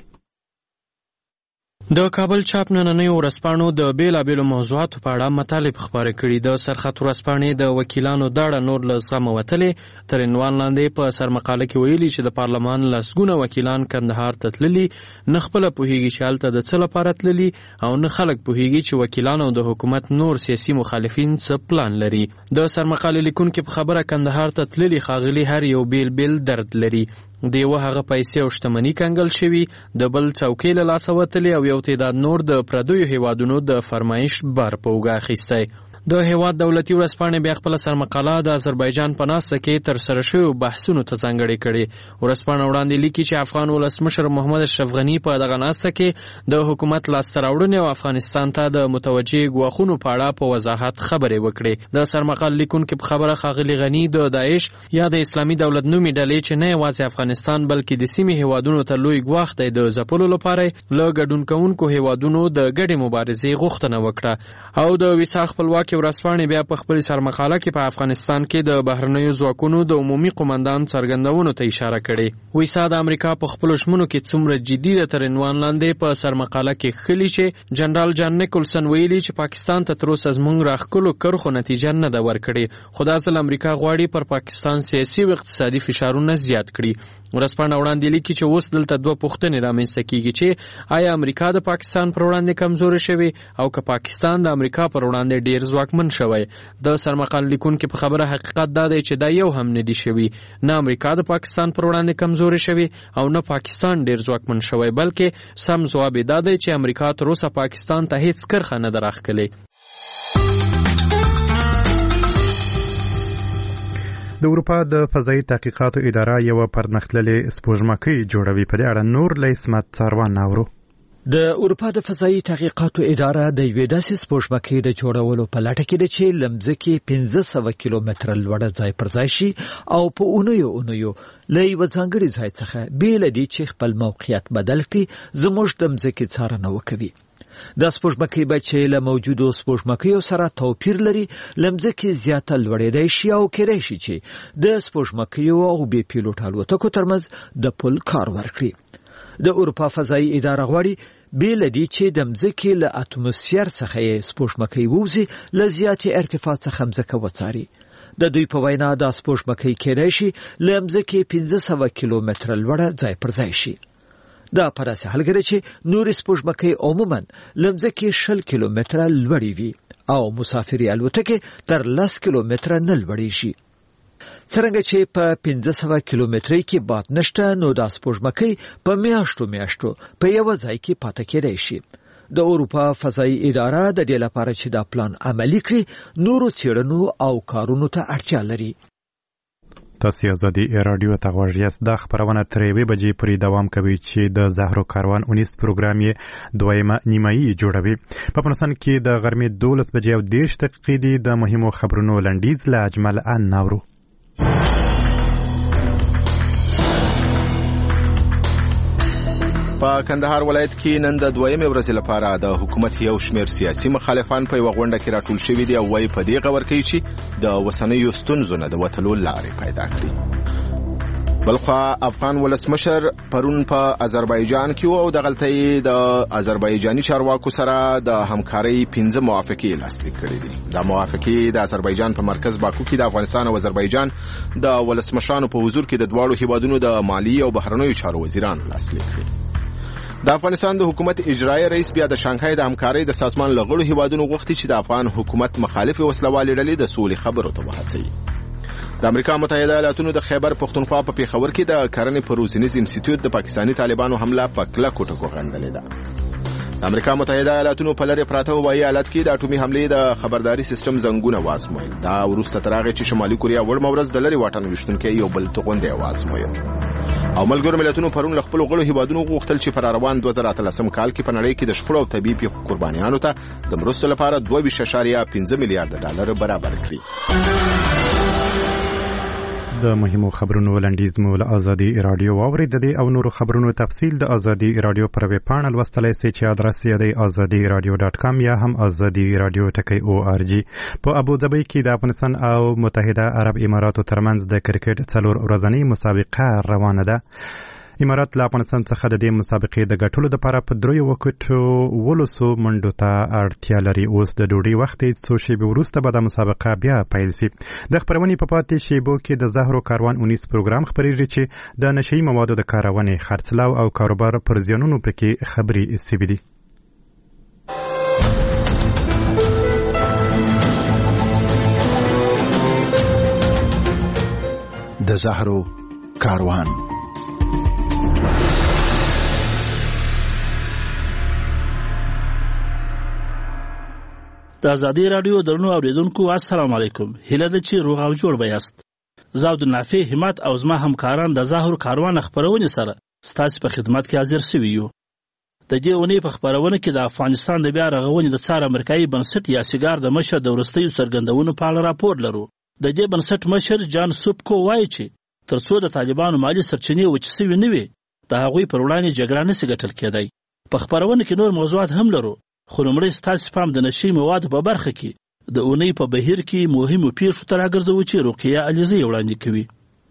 د کابل چاپ نننیو ورځپاڼو د بیلابیلو موضوعاتو په اړه مطالب خپاره کړي. د سرخط ورځپاڼې د وکیلانو داړه نور له زغمه وتلې تر عنوان لاندې په سرمقاله کې ویلي چې د پارلمان لسګونه وکیلان کندهار ته تللي، نه خپله پوهېږي چې هلته د څه لپاره تللي، او نه خلک پوهېږي چې وکیلان او د حکومت نور سیاسي مخالفین څه پلان لري. د سرمقالې لیکونکي په خبره کندهار ته تللي ښاغلي هر یو بیل بیل درد لري. د یوه هغه پیسې او شتمني کنګل شوي، د بل څوکۍ له لاسه وتلې او یو تعداد نور د پردیو هیوادونو د فرمایش بار په اوږه اخیستی. د هیواد دولتي ورځپاڼې بیا خپله سرمقاله د آذربایجان په ناسته کې ترسره شویو بحثونو ته ځانګړې کړې. ورځپاڼه وړاندې لیکي چې افغان ولسمشر محمد اشرف غني په دغه ناسته کې د حکومت لاسته راوړنې او افغانستان ته د متوجه ګواښونو په اړه په وضاحت خبرې وکړې. د سرمقالې لیکونکي په خبره ښاغلي غني د داعش یا د اسلامي دولت نومي ډلې چې نه یوازې افغانستان بلکې د سیمې هیوادونو ته لوی ګواښ دی د ځپلو لپاره له ګډون کوونکو هیوادونو د ګډې مبارزې غوښتنه وکړه. او د ویسا خپلواکي ورځپاڼې بیا په خپل سرمقاله کې په افغانستان کې د بهرنیو ځواکونو د عمومي قومندان څرګندونو ته اشاره کړې. ویسا د امریکا په خپلو ژمنو کې څومره جدي ده تر عنوان لاندې په سرمقاله کې ښکلي چې جنرال جان نیکولسن ویلي چې پاکستان ته تر اوسه زموږ راښکلو کرښو نتیجه نه ده ورکړې، خو دا ځل امریکا غواړي پر پاکستان سیاسي او اقتصادي فشارونه زیات کړي. ورځپاڼه وړاندې لیکي چې اوس دلته دوه پوښتنې رامنځته کیږي چې آیا امریکا د پاکستان پر وړاندې کمزورې شوې او که پاکستان د امریکا پر وړاندې ډیر ځواکمن شوی. د سرمقاله لیکونکي په خبره حقیقت دا دی چې دا یو هم نه دی شوی، نه امریکا د پاکستان پر وړاندې کمزورې شوی او نه پاکستان ډیر ځواکمن شوی، بلکې سم ځواب دا دی چې امریکا تر اوسه پاکستان ته هیڅ کرښه نه ده راښکلې. د اروپا د فضایي تحقیقاتو اداره یو پرمختللې سپوږمکۍ جوړوي. په دې اړه نور له اسمت څاروان اورو. د اروپا د فضایي تحقیقاتو اداره د یوې داسې سپوږمکۍ د جوړولو په لټه کې ده چې له مځکې پنځه سوه کیلومتره لوړه ځای پر ځای شي او په اونیو اونیو له یوه ځانګړي ځای څخه بې له دې چې خپل موقعیت بدل کړي زموږ د مځکې څارنه وکوي. دا سپوږمکۍ به چې له موجودو سپوږمکیو سره توپیر لري له مځکې زیاته لوړېدای شي او کېدای شي چې د سپوږمکیو او بې پیلوټ الوتکو ترمنځ د پل کار ورکړي. د اروپا فضایي اداره غواړي بې له دې چې د مځکې له اتموسفیر څخه یې سپوږمکۍ ووځي له زیاتې ارتفاع څخه مځکه وڅاري. د دوی په وینا دا سپوږمکۍ کېدای شي له مځکې پنځه سوه کیلومتره لوړه ځای پر ځای شي. دا په داسې حال کې چې نورې سپوږمکۍ عموماً له مځکې شل کیلومتره لوړې وي او مسافري الوتکې تر لس کیلومتره نه لوړېږي. څرنګه چې په پنځه سوه کیلومترۍ کې باد نشته نو دا سپوږمکۍ په میاشتو میاشتو په یوه ځای کې پاتې کېدای شي. د اروپا فضایي اداره د دې لپاره چې دا پلان عملي کړي نورو څېړنو او کارونو ته اړتیا لري. تاسو ازادي رادیو ته غوږ یاست. دا خبرونه تر یوې بجې پورې دوام کوي چې د زهرو کاروان اونیس پروګرام یې دویمه نیمایي جوړوي. په افغانستان کې د غرمې دولس بجې او دېرش دقیقې دي. د مهمو خبرونو لنډیز له اجمل ان ناورو. په کندهار ولایت کې نن د دویمې ورځې لپاره د حکومت یو شمېر سیاسي مخالفان په یوه غونډه کې راټول شوي دي او وایي په دې غور کوي چې د اوسنیو ستونزو نه د وتلو لارې پیدا کړي. بلخوا افغان ولسمشر پرون په آذربایجان کې و او دغلته یې د آذربایجاني چارواکو سره د همکارۍ پنځه موافقې لاسلیک کړي دي. دا موافقې د آذربایجان په مرکز باکو کې د افغانستان او آذربایجان د ولسمشرانو په حضور کې د دواړو هیوادونو د مالیې او بهرنیو چارو وزیرانو لاسلیک کړي. د افغانستان د حکومت اجرایي رئیس بیا د شانګهای د همکارۍ د سازمان له غړو هیوادونو غوښتي چې د افغان حکومت مخالف وسلوالې ډلې د سولې خبرو ته وهڅوي. د امریکا متحده ایالاتونو د خیبر پښتونخوا په پیښور کې د کرنې په روزنیز انسټیټیوټ د پاکستاني طالبانو حمله په کلکو ټکو غندلې ده. د امریکا متحده ایالاتونو په لرې پراته هوایي ایالت کې د اټومي حملې د خبرداري سیستم زنګونه وازمویل. دا وروسته تر هغې چې شمالي کوریا وړمه ورځ د لرې واټن ویشتونکی یو بل توغندی وازمویل. او ملګرو ملتونو پرون له خپلو غړو هیوادونو غوښتل چې پر روان دوه زره اتلسم کال کې په نړۍ کې د شخړو او طبیعي پیښو قربانیانو ته د مرستو لپاره دوه ویشت اعشاریه پنځه میلیارډ ډالر برابر کړي. د مهمو خبرونو لنډیز مو له ازادي رادیو واورئ. د دې او نورو خبرونو تفصیل د ازادي رادیو پر ویب پاڼه لوستلی سئ چې ادرس یې دی ازادي رادیو ډاټ کام یا هم ازادي رادیو ټکی او آر جي. په ابوظبي کې د افغانستان او متحده عرب اماراتو ترمنځ د کرکټ څلور ورځنۍ مسابقه روانه ده. امارات له افغانستان څخه د دې مسابقې د ګټلو لپاره په دریو وکټو ولسو منډو ته اړتیا لري. اوس د ډوډۍ وخت څو شېبې وروسته به د مسابقه بیا پیل شي. د خپرونې په پاتې شېبو کې د زهرو کاروان اونیس پروګرام خپرېږي چې د نشهیي موادو د کارونې خرڅلاو او کاروبار پر زیانونو پکې خبرې شوي دي. د زهرو کاروان. د ازادي رادیو درنو اوریدونکو السلام علیکم. هیله ده چې روغ او جوړ به یاست. زه عبدالنافع همت او زما همکاران د زهرو کاروان خپرونې سره ستاسو په خدمت کې حاضر شوي یو. د دې اونۍ په خپرونه کې د افغانستان د بیا رغونې د څار امریکایي بنسټ یا سیګار د مشر د وروستیو څرګندونو په اړه راپور لرو. د دې بنسټ مشر جان سوبکو وایي چې تر څو د طالبانو مالي سرچینې وچې سوي نه وي د هغوی پر وړاندې جګړه نشي ګټل کېدی. په خپرونه کې نور موضوعات هم لرو خو لومړی ستاسو پام د نشي موادو په برخه کې د اونۍ په بهیر کې مهمو پیښو ته راګرځوو چې رقیه علیزی وړاندې کوي.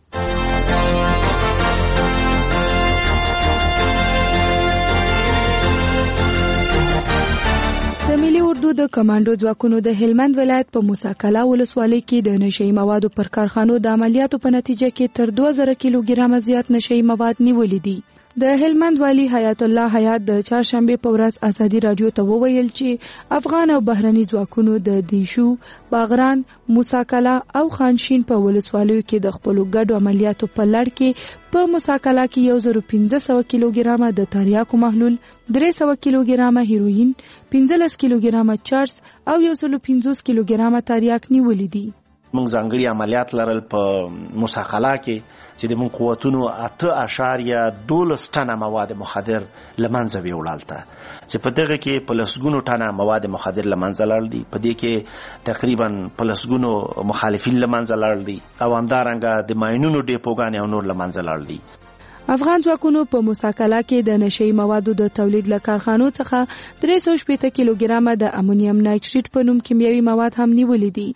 د ملي اردو د کمانډو ځواکونو د هلمند ولایت په موسی کلا ولسوالۍ کې د نشهیي موادو پر کارخانو د عملیاتو په نتیجه کې تر دوه زره کیلوګرامه زیات نشهیي مواد نیولې دي. د هلمند والی حیات الله حیات د چهارشنبه په ورځ ازادي رادیو ته وویل چې افغان او بهرني ځواکونو د دیشو، باغران، موسی کلا او خانشین په ولسوالیو کې د خپلو ګډو عملیاتو په لړ کې په موسی کلا کې یو زره پنځه سوه کیلوګرامه د تریاکو محلول، درې سوه کیلوګرامه هیروین، پنځلس کیلوګرامه چرس او یو سل پنځوس کیلوګرامه تریاک نیولې دي. موږ ځانګړي عملیات لرل په موسی قلعه کې چې د موږ قوتونو اته اعشاریه دولس ټنه مواد مخدر له منځه ویوړل ته چې په دغه کې په لسګونو ټنه مواد مخدر له منځه لاړل دي. په دې کې تقریبا په لسګونو مخالفین له منځه لاړل دي او همدارنګه د ماینونو ډیپوګانې او نور له منځه لاړل دي. افغان ځواکونو په موسی قلعه کې د نشئی موادو د تولید له کارخانو څخه درې سوه شپېته کیلوګرامه د امونیم نایتریټ په نوم کیمیاوي مواد هم نیولي دي.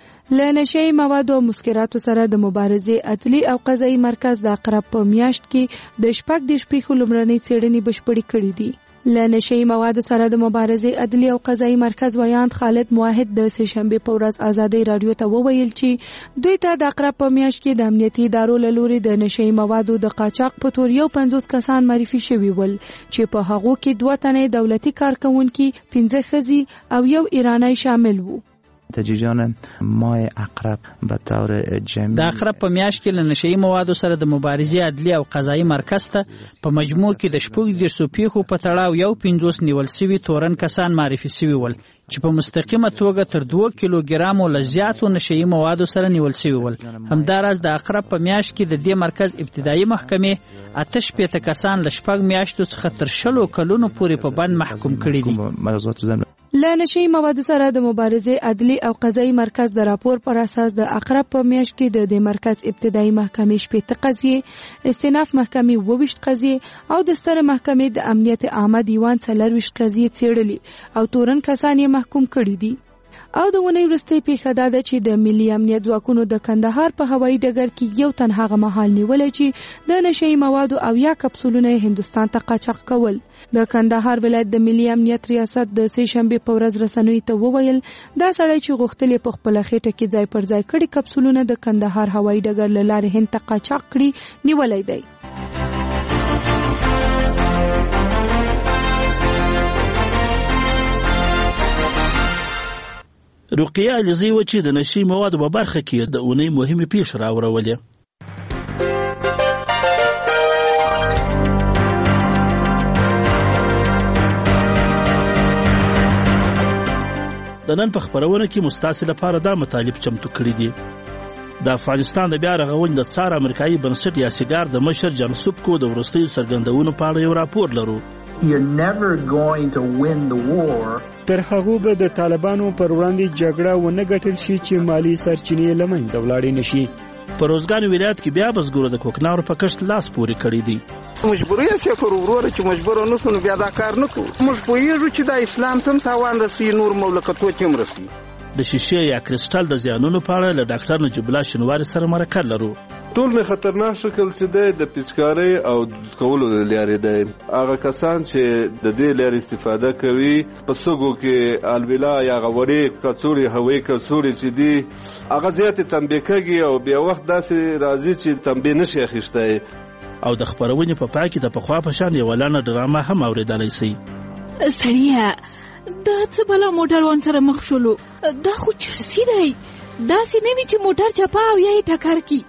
له نشئی موادو او مسکراتو سره د مبارزې عدلي او قضایي مرکز د اقرب په میاشت کې د شپږ دېرش پیښو لومړنۍ څېړنې بشپړې کړې دي. له نشئی موادو سره د مبارزې عدلي او قضایي مرکز ویاند خالد موحد د سه شنبې په ورځ ازادۍ رادیو ته وویل چې دوی ته د اقرب په میاشت کې د امنیتي ادارو له لوري د نشئی موادو د قاچاق په تور یو پنځوس کسان معرفي شوي ول چې په هغو کې دوه تنې دولتي کارکونکي، پنځه ښځې او یو ایرانی شامل وو. تجهیزات ماه اقرب به طور جمعی د اقرب په میاشت کې له نشئی موادو سره د مبارزې عدلي او قضایي مرکز ته په مجموع کې د شپږ دېرشو پیښو په تړاو یو پنځوس نیول شوي تورن کسان معرفي شوي ول چې په مستقیمه توګه تر دوه کیلوګرامو له زیاتو نشئی موادو سره نیول شوي ول. همداراز د اقرب په میاشت کې د دې مرکز ابتدایي محکمې اته شپېته کسان له شپږ میاشتو څخه تر شلو کلونو پورې په بند محکوم کړي دي. له نشئی موادو سره د مبارزې عدلي او قضایي مرکز د راپور پر اساس د اقرب په میاشت کې د دې مرکز ابتدایي محکمې شپېته قضیې، استئناف محکمې اووه ویشت قضیې او د سترې محکمې د امنیت عامه دیوان څلور ویشت قضیې څېړلي او تورن کسان یې محکوم کړي دي. او د ونې وروستۍ پیښه دا ده چې د ملي امنیت ځواکونو د کندهار په هوایي ډګر کې یو تن هغه مهال نیولی چې د نشئی موادو او یا کپسولونه یې هندوستان ته قاچاق کول. د کندهار ولایت د ملي امنیت ریاست د سه شنبې په ورځ رسنیو ته وویل دا سړی چې غوښتل په خپله خېټه کې ځای پر ځای کړي کپسولونه د کندهار هوایي ډګر له لارې هند ته قاچاق کړي نیولی دی. رقیه علیزی و چې د نشئی موادو په برخه کې د اونۍ مهمې پیښې راوړولې. د نن په خپرونه کې مستاسې لپاره دا مطالب چمتو کړي دي. د افغانستان د بیا رغونې د څار امریکایي بنسټ یا سیګار د مشر جان سوبکو د وروستیو څرګندونو په اړه یو راپور لرو. You're never going to win the war. تر هغه به د طالبانو پر وړاندې جګړه ونه ګټل شي چې مالی سرچینې له منځه ولاړې نشي. په روزګان ولایت کې بیا بزګرو د کوکنارو په کښت لاس پورې کړی دی. مجبوري یې پر وروره چې مجبور نه سونو بیا دا کار نه کوو. موږ پوهیږو چې د اسلام ته تاوان رسي، نور مملکتونو ته هم رسي. د شیشې یا کرسټل د زیانونو په اړه له ډاکټر نجیب الله شنواري سره مرکه لرو. ټول نه خطرناک شکل چې دی د پیچکارۍ او کولو لارې دی. هغه کسان چې د دې لارې استفاده کوي په سږو کې الویلا یا غوړې کڅوړې هوایي کڅوړې چې دي هغه زیاتې تنبیه کوي او بیا وخت داسې راځي چې تنبیه نشي اخیستی. او د خپرونې په پای کې د پخوا په شان یوه لنډه ډرامه هم اورېدلی سئ. سړیه دا څه بلا موټر ون سره مخ شولو؟ دا خو چرسي دی، داسې نه وي چې موټر چپه او یا یې ټکر کي.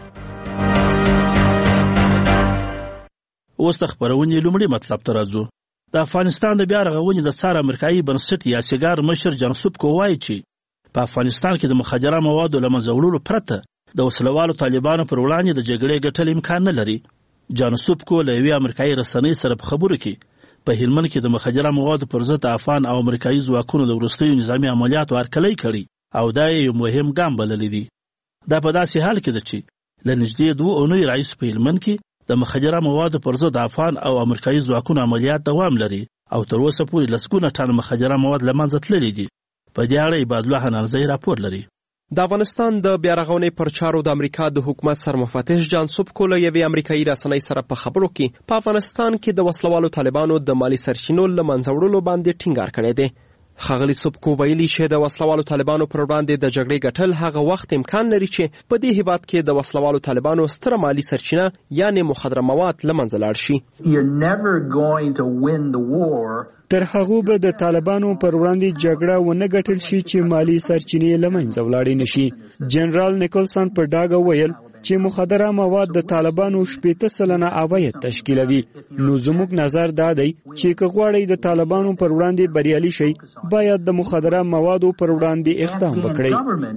اوس د خپرونې لومړي مطلب ته راځو. د افغانستان د بیا رغونې د څار امریکایي بنسټ یا سیګار مشر جان سوبکو وایي چې په افغانستان کې د مخدره موادو له منځه وړلو پرته د وسلوالو طالبانو پر وړاندې د جګړې ګټل امکان نه لري. جان سوبکو له یوې امریکایي رسنۍ سره په خبرو کې په هلمند کې د مخدره موادو پر ضد افغان او امریکایي ځواکونو د وروستیو نظامي عملیاتو هرکلی کړي او دا یو مهم ګام بللی دی. دا په داسې حال کې ده چې له نږدې دوه اونیو راهیسې په هلمند کې د مخدره موادو پر ضد افغان او امریکایي ځواکونو عملیات دوام لري او تر اوسه پورې لسګونه ټنه مخدره مواد له منځه تللي دي. په دې اړه عبادالله حنانزی راپور لري. د افغانستان د بیا رغونې پر چارو د امریکا د حکومت سرمفتش جان سوبکو له یوې امریکایي رسنۍ سره په خبرو کې په افغانستان کې د وسلوالو طالبانو د مالی سرچینو له منځه وړلو باندې ټینګار کړی دی. ښاغلي سوبکو ویلي چې د وسلوالو طالبانو پر وړاندې د جګړې ګټل هغه وخت امکان لري چې په دې هیواد کې د وسلوالو طالبانو ستره مالی سرچینه یعنې مخدره مواد له منځه لاړ شي. You're never going to win the war. تر هغه به د طالبانو پر وړاندې جګړه ونه ګټل شي چې مالی سرچینې له منځه ولاړې نشي. جنرال نیکلسن په ډاګه ویل چې مخدره مواد د طالبانو شپېته سلنه عواید تشکیلوي. نو زموږ نظر دا دی چې که غواړئ د طالبانو پر وړاندې بریالي شئ باید د مخدره موادو پر وړاندې اقدام وکړئ.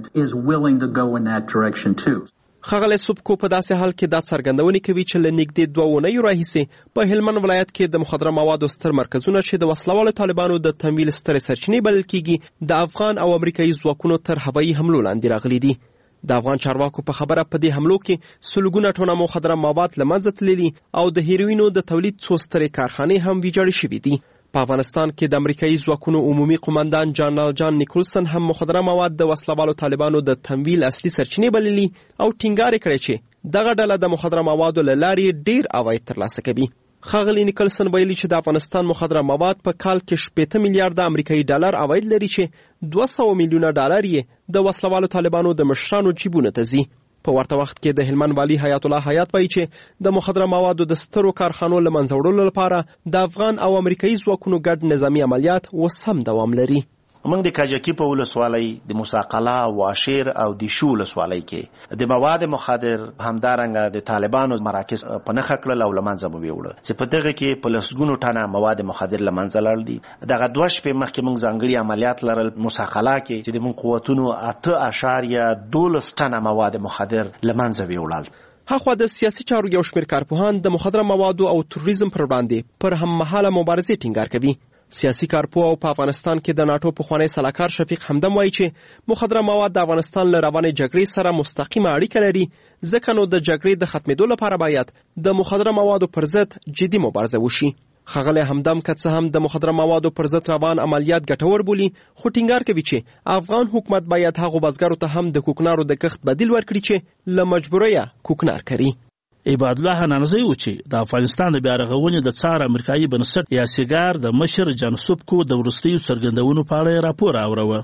ښاغلی سوبکو په داسې حال کې دا څرګندونې کوي چې له نږدې دوه اونیو راهیسې په هلمند ولایت کې د مخدره موادو ستر مرکزونه چې د وسلوالو طالبانو د تمویل سترې سرچینې بلل کیږي د افغان او امریکایي ځواکونو تر هوایي حملو لاندې راغلي دي. د افغان چارواکو په خبره په دې حملو کې سلګونه ټنه مخدره مواد له منځه تللي او د هیروینو د تولید څو سترې کارخانې هم ویجاړې شوي دي. په افغانستان کې د امریکایي ځواکونو عمومي قومندان جنرال جان نیکولسن هم مخدره مواد د وسلوالو طالبانو د تمویل اصلي سرچینې بللي او ټینګار کړی چې دغه ډله د مخدره موادو له لارې ډیر عواید ترلاسه کوي. ښاغلی نیکلسن ویلي چې د افغانستان مخدره مواد په کال کې شپېته میلیارده امریکایي ډالر عواید لري چې دوه سوه میلیونه ډالر یې د وسلوالو طالبانو د مشرانو جیبونو ته ځي. په ورته وخت کې د هلمند والي حیات الله حیات وایي چې د مخدره موادو د سترو کارخانو له منځه وړلو لپاره د افغان او امریکایي ځواکونو ګډ نظامي عملیات اوس هم دوام لري. موږ د کاجکي په ولسوالۍ د موساقلا واشیر او د شو ولسوالۍ کې د مواد مخدر همدارنګه د طالبانو مراکز په نښه کړل او له منځه مو ویوړه چې په دغه کې په لسګونو ټنه مواد مخدر له منځه لاړل دي. دغه دوه شپې مخکې موږ ځانګړي عملیات لرل موساقلا کې چې د موږ قوتونو اته اشاریه دولس ټنه مواد مخدر له منځه ویوړل. هاخوا د سیاسي چارو یو شمېر کارپوهان د مخدره موادو او تروریزم پر وړاندې پر هممهاله مبارزې ټینګار کوي. سیاسي کارپوه او په افغانستان کې د ناټو پخوانی سلاکار شفیق حمدم وایي چې مخدره مواد د افغانستان له روانې جګړې سره مستقیمه اړیکه لري، ځکه نو د جګړې د ختمېدو لپاره باید د مخدره موادو پر ضد جدي مبارزه وشي. ښاغلی حمدم که څه هم د مخدره موادو پر ضد روان عملیات ګټور بولي، خو ټینګار کوي چې افغان حکومت باید هغو بزګرو ته هم د کوکنارو د کښت بدیل ورکړي چې له مجبوریه کوکنار کوي. عباد الله حنانزی و چې د افغانستان د بیا رغونې د څار امریکایي بنسټ یا سیګار د مشر جان سوبکو د وروستیو څرګندونو په اړه راپور اوروه.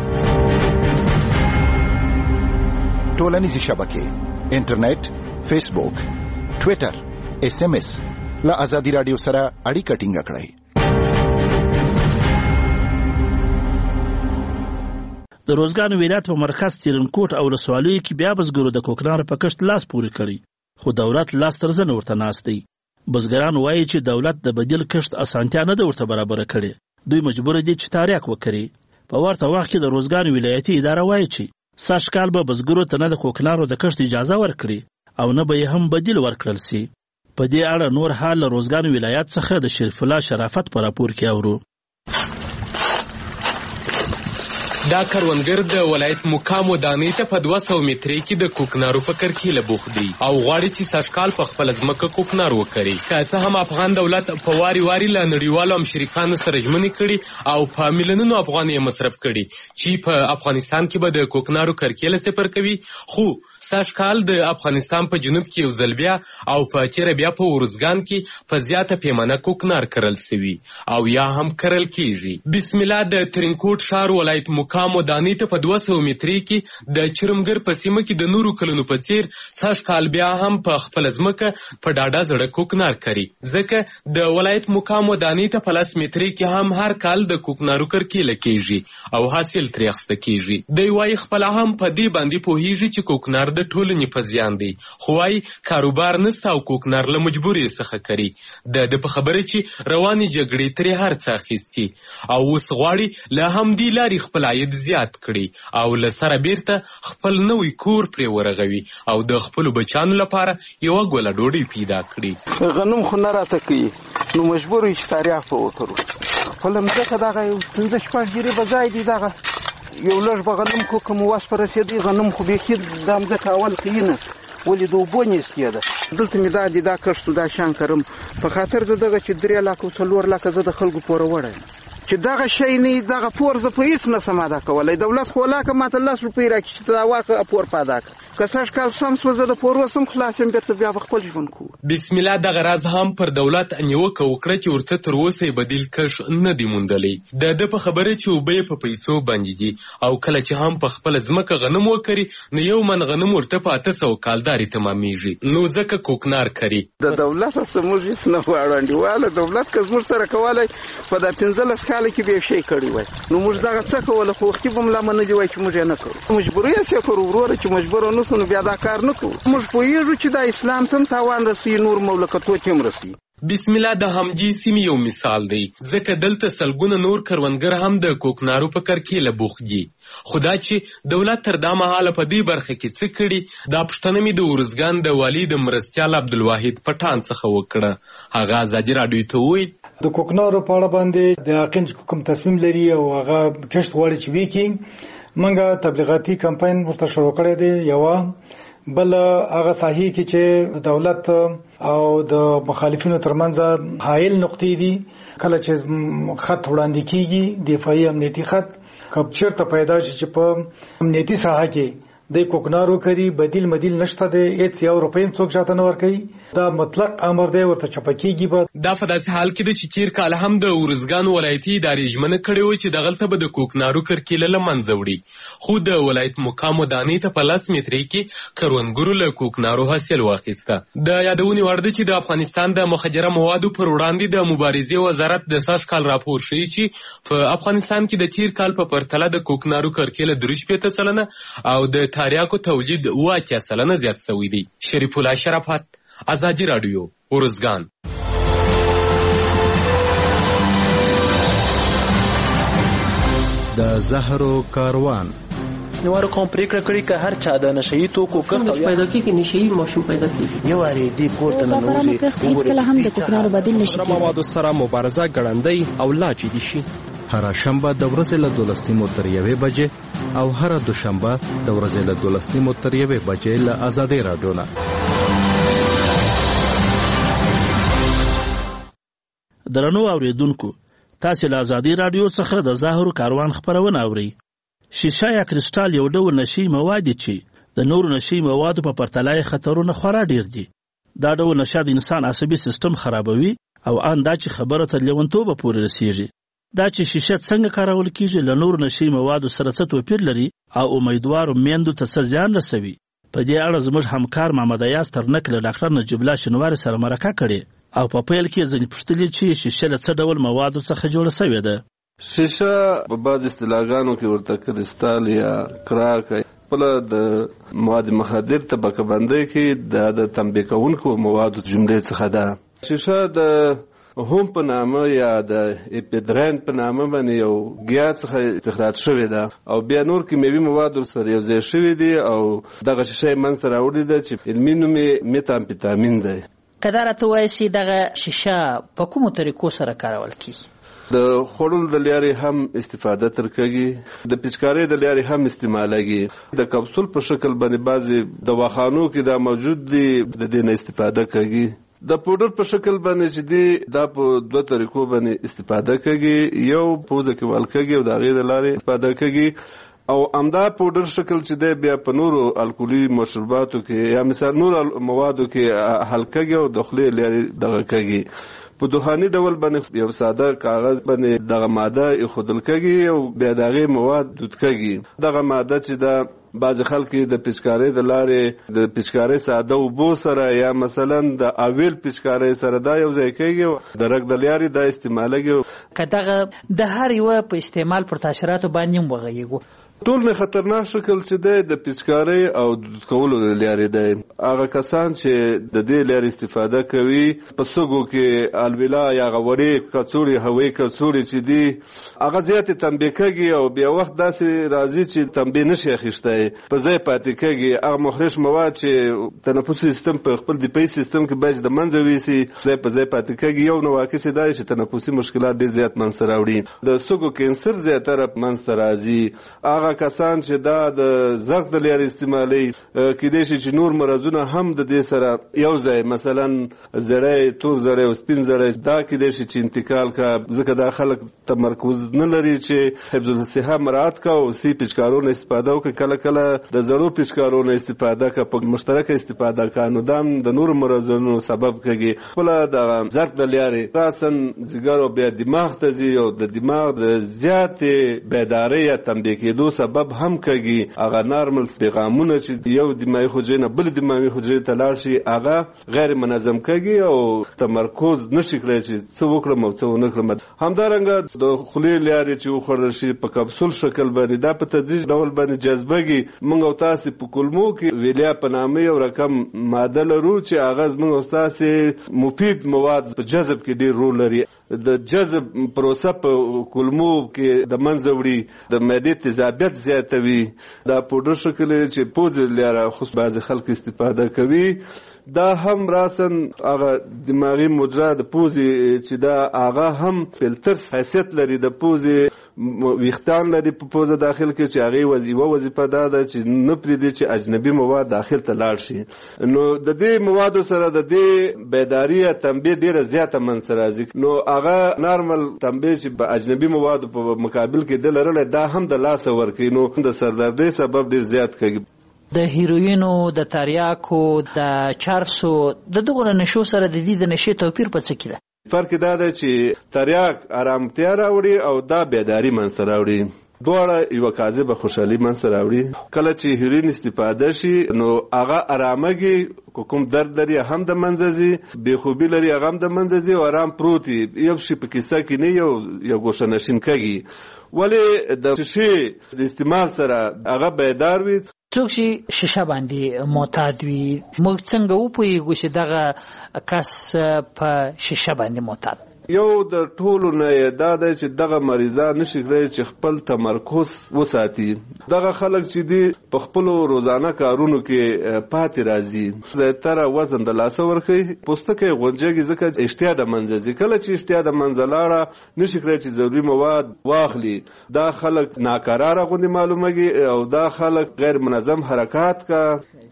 ټولنیزې شبکې انټرنیټ، فیسبوک، ټویټر، اس ام اس له ازادي راډیو سره اړیکه ټینګه کړئ. د روزګان ولایت په مرکز تیرنکوټ او ولسوالیو کې بیا بزګرو د کوکنارو په کښت لاس پورې کړی، خو دولت لاس تر زنه ورته ناست دی. بزګران وایي چې دولت د بدیل کښت اسانتیا نه ده ورته برابره کړې. دوی مجبور دي چې تاریاک وکړي. په ورته وخت کې د روزګان ولایتي اداره وایي چې سږ کال به بزګرو ته نه د کوکنارو د کښت اجازه ورکړي او نه به یې هم بدیل ورکړل سي. په دې اړه نور حال له روزګان ولایت څخه د شریف الله شرافت په راپور کې اورو. دا کروندګر د ولایت مقام ودانۍ ته په دوه سوه مترۍ کې د کوکنارو په کرکیله بوخت دی او غواړي چې سږکال په خپله ځمکه کوکنار وکري. که څه هم افغان دولت په واري واري له نړیوالو همشریکانو سره ژمنې کړي او په میلیونونو افغان یې مصرف کړي چې په افغانستان کې به د کوکنارو کرکیله صفر کوي، خو سږکال د افغانستان په جنوب کې یو ځل بیا او په تېره بیا په ارزګان کې په زیاته پیمانه کوکنار کرل سوي او یا هم کرل کیږي. بسم الله د ترینکوټ ښار ولایت مقام ودانۍ ته په دوه سوه مترۍ کې د چرمګر په سیمه کې د نورو کلونو په څیر سږ کال بیا هم په خپله ځمکه په ډاډه زړه کوکنار کري، ځکه د ولایت مقام ودانۍ ته په لس مترۍ کې هم هر کال د کوکنارو کرکیله کیږي او حاصل ترې اخیسته کیږي. دوی وایي خپله هم په دې باندې پوهیږي چې کوکنار د ټولنې په زیان دی، خو وایي کاروبار نسته او کوکنار له مجبورۍ څخه کوي. د ده په خبره چې روانې جګړې ترې هر څه اخیستي او اوس غواړي له همدې لارې خپل عاید زیات کړي او له سره بیرته خپل نوی کور پرې ورغوي او د خپلو بچانو لپاره یوه ګوله ډوډۍ پیدا کړي. غنم خو نه راته کوي نو مجبور یو چې تاریاک په وکړو. خپله مځکه دغه یو پنځه شپږ جرې به ځای دی، دغه یو لږ به غنم کو که مو وس په رسېدی غنم خو بیخي دا مځکه اول کوي نه، ولې د اوبو نیستې ده. دلته مې دا دي دا کښت دا شیان کرم په خاطر د دغه چې درې لاکه او څلور لاکه زه د خلکو پوره وړی چې دغه شی نه دغه پور زه په هېڅ نسم ادا کولی. دولت خو ولاکه ماته لس روپۍ راکړي چې ته دا واخه پور په ادا کړه. که سږ کال سم سوه زه د پور وسم خلاص یم بېرته بیا به خپل ژوند کوو. بسم الله دغه راز هم پر دولت نیوکه وکړه چې ورته تر اوسه یې بدیل کښ نه دی موندلی. د ده په خبره چې اوبه یې په پیسو باندې دي او کله چې هم په خپله ځمکه غنم وکري نو یو من غنم ورته په اته سوه کالدارې تمامیږي، نو ځکه کوکنار کري. د دولت څخه موږ هېڅ نه غواړو انډیواله. دولت که زموږ سره کولی په دا پنځلس کاله کې به یو شی کړی وای نو موږ دغه څه کوله، خو وختي به ملا منلي وای چې موږ یې نه کوو. مجبوري یې چې کړو وروره چې مجبوره نه نو بیا دا کار نه کوو. موږ پوهېږو چې دا اسلام ته هم تاوان رسوي، نور مملکتو ته هم رسوي. بسم الله د همجي سیمې یو مثال دی، ځکه دلته سلګونه نور کروندګر هم د کوکنارو په کرکیله بوخت دي. خو دا چې دولت تر دا مهاله په دې برخه کې څه کړي، دا پوښتنه مې د ارزګان د والي د مرستیال عبدالواحد پټان څخه وکړه. هغه ازادي راډیو ته وویل د کوکنارو په اړه باندې د اقینج کوم تصمیم لري او هغه کښت غواړي چې وکړي، موږ تبلیغاتي کمپاین ورته شروع کړی دی. یوه بل هغه ساحې کې چې دولت او د مخالفینو ترمنځ حایل نقطې دي، کله چې خط وړاندې کیږي دفاعي امنیتي خط، کب چیرته پیدا شي چې په امنیتي ساحه کې د کوکنارو کری بدیل مدیل نشته دی، هیڅ یو روپۍ هم څوک چاته نه ورکوي، دا مطلق امر دی ورته چپه کیږي. به دا په داسې حال کې ده چې تیر کال هم د ارزګان ولایتي ادارې ژمنه کړې وه چې دغلته به د کوکنارو کرکیله له منځه وړي، خو د ولایت مقامو دانې ته په لس مترۍ کې کروندګرو له کوکنارو حاصل واخیسته. د یادونې وړ ده چې د افغانستان د مخدره موادو پر وړاندې د مبارزې وزارت د سږ کال راپور ښیي چې په افغانستان کې د تیر کال په پرتله د کوکنارو کرکیله درې شپېته سلنه او د تریاکو تولید اوه اتیا سلنه زیات شوی دی. شریف الله شرافت، ازادي راډیو، ارزګان. د زهرو کاروان نوارو قوم پریکړه کړې که هر چا د نشهیي توکو کښت پیدا کېږي، نشهیي ماشوم پیدا کېږي. یو وارې دې پورته ننوځي، هېڅکله هم د کوکنارو بدیل نشي کېدای. موادو سره مبارزه ګړندۍ او لا جدي شي. هر شنبه د ورځې له دولس نیمو تر یوې بجې او هر دوشنبه د ورځې له دولس نیمو تر یوې بجې له ازادۍ راډیو نه. درنو اوریدونکو، تاسو له ازادۍ راډیو څخه د زهرو کاروان خپرونه اورئ. شیشه یا کریسټال یو ډول نشي مواد دي چې د نورو نشي موادو په پرتله یې خطرونه خورا ډیر دي. دا ډول نشه د انسان عصبي سیستم خرابوي او ان دا چې خبره تر لیونتوبه پورې رسیږي. دا چې شیشه څنګه کارول کیږي له نورو نشي موادو سره څه توپیر لري او امیدوارو میندو ته څه زیان رسوي، په دې اړه زموږ همکار محمد ایاز ترنک له ډاکټر نجیب الله شنواري سره مرکه کړې او په پیل کې ځینې پوښتلي چې شیشه له څه ډول موادو څخه جوړه شوې ده. شیشه په بعض اصطلاحګانو کې ورته کریسټال یا کراک بل د مواد مخدر طبقه بندۍ کې د تنبیه کوونکو موادو جملې څخه ده. شیشه د هم په نامه یا د اپیدرین په نامه باندې یو ګیا څخه استخراج شوې ده او بیا نور کیمیاوي مواد سره یو ځای شوي دي او دغه شیشه منځته راوړې ده چې علمي نوم یې میتامفیتامین دی. که دا راته ووایې چې دغه شیشه په کومو طریقو سره کارول کیږي؟ د خوړل د لارې هم استفاده تر کېږي، د پیچکارۍ د لارې هم استعمالېږي، د کپسول په شکل باندې بعضې دواخانو کې دا موجود دي، د دې نه استفاده کېږي. د پودر په شکل باندې چې دی دا په دوه طریقو باندې استفاده کېږي، یو پوزه کې وال کېږي او د هغې د لارې استفاده کېږي او همدا پودر شکل چې دی بیا په نورو الکولي مشروباتو کې یا مثال نورو موادو کې حل کېږي او د خولې لارې دغه کېږي. په دوهاني ډول باندې یو ساده کاغذ باندې دغه ماده ایښودل کېږي او بیا د هغې مواد دود کېږي. دغه ماده چې دا بعض خلک د پیچکارۍ د لارې د پیچکارۍ ساده اوبو سره یا مثلا د اویل پیچکارۍ سره دا یو ځای کېږي، د رګ د لارې دا استعمالېږي. که دغه د هر یوه په استعمال پر تاثیراتو باندې هم وغږیږو، ټول نه خطرناک شکل چې دی د پیچکارۍ او دود کولو د لارې دی. هغه کسان چې د دې لارې استفاده کوي په سږو کې الویلا یا هغه وړې کڅوړې هوایي کڅوړې چې دي هغه زیاتې تنبیه کېږي او بیا وخت داسې راځي چې تنبیه نشي اخیستی، په ځای پاتې کېږي. هغه مخرش مواد چې تنفسي سیستم په خپل دفاعي سیستم کې باید د منځه ویسي ځای په ځای پاتې کېږي. یو نواقص دا دی چې تنفسي مشکلات ډېر زیات منځته راوړي، د سږو کینسر زیاتره منځته راځي. هغه کسان چې دا د زغ د لارې استعمالوي کیدای شي چې نور مرضونه هم د دې سره یو ځای مثلا زړی، تور زړی او سپین زړی دا کیدای شي چې انتقال کا، ځکه دا خلک تمرکز نه لري چې حفظ الصحه مراعات کا او سی پیچکارونه استفاده وکړي. کله کله د زړو پیچکارونه استفاده کا، په مشترکه استفاده کا، نو دا د نور مرضونو سبب کېږي. خپله د زغ د لارې راسن ځیګر او بیا دماغ ته ځي او د دماغ د زیاتې بیدارۍ یا تنبیه کېدو سبب هم کږي هغه نارمل پیغامونه چې یو دماغي حجرې نه بل دماغي حجرې ته لاړ شي هغه غیر منظم کږي او تمرکز نشي کړی چې څه وکړم او څه ونه کړم. همدارنګه د خولې لارې چې وخوړل شي په کپسول شکل باندې دا په تدریج ډول باندې جذبږي. موږ او تاسو په کولمو کې ویلیا په نامه یو رقم ماده لرو چې هغه موږ او تاسو مفید مواد په جذب کې ډیر رول لري. د جذب پروسه په کولمو کې د منځه وړي د معدې تیزابیت زیاتوي. دا پوډر شکل چې پوزې لاره خو بعض خلک استفاده کوي. دا هم راسن هغه دماغي مجرا د پوزې چې دا هغه هم فلتر حیثیت لري د پوزې ویختان لري په پوزه داخل کې چې هغه وظیفه وظیفه دا ده چې نه پریږدي چې اجنبي مواد داخل ته لاړ شي. نو د دې موادو سره د دې بیداری تنبیه ډیره زیاته منځ راځي. نو هغه نارمل تنبیه چې په اجنبي موادو په مقابل کې د لرل دا هم د لاس ورکوي نو د سردردۍ سبب ډیر زیات کوي. د هیروینو د تریاکو د چرسو د دغه نشو سره د دې د نشي توپیر په څه کې ده؟ فرق دا ده چې تریاک آرامتیا راوړي او دا بیداری منځ راوړي. دواړه یو کاذبه خوشحالي منځ راوړي. کله چې هیروین استفاده شي نو هغه آرامګي کوم درد لري هم د منځزي بېخوبي لري هغه هم د منځزي او آرام پروتي یو شي په کیسه کې نه یو یو ګوشه نشین کوي. ولې د شیشې د استعمال سره هغه بیدار وي. څوک چې شیشه باندې معتاد وي موږ څنګه وپوهیږو چې دغه کس په شیشه باندې معتاد؟ یو د ټولو نه دا دی چې دغه مریضان نشي کړی چې خپل تمرکز وساتي. دغه خلک چې دي په خپلو روزانه کارونو کې پاتې راځي. زیاتره وزن د لاسه ورکوي پوستکی غونجېږي ځکه اشتها د منځه ځي. کله چې اشتها د منځه لاړه نشي کړی چې ضروري مواد واخلي. دا خلک ناقراره غوندې معلومېږي او دا خلک غیر منظم حرکات کا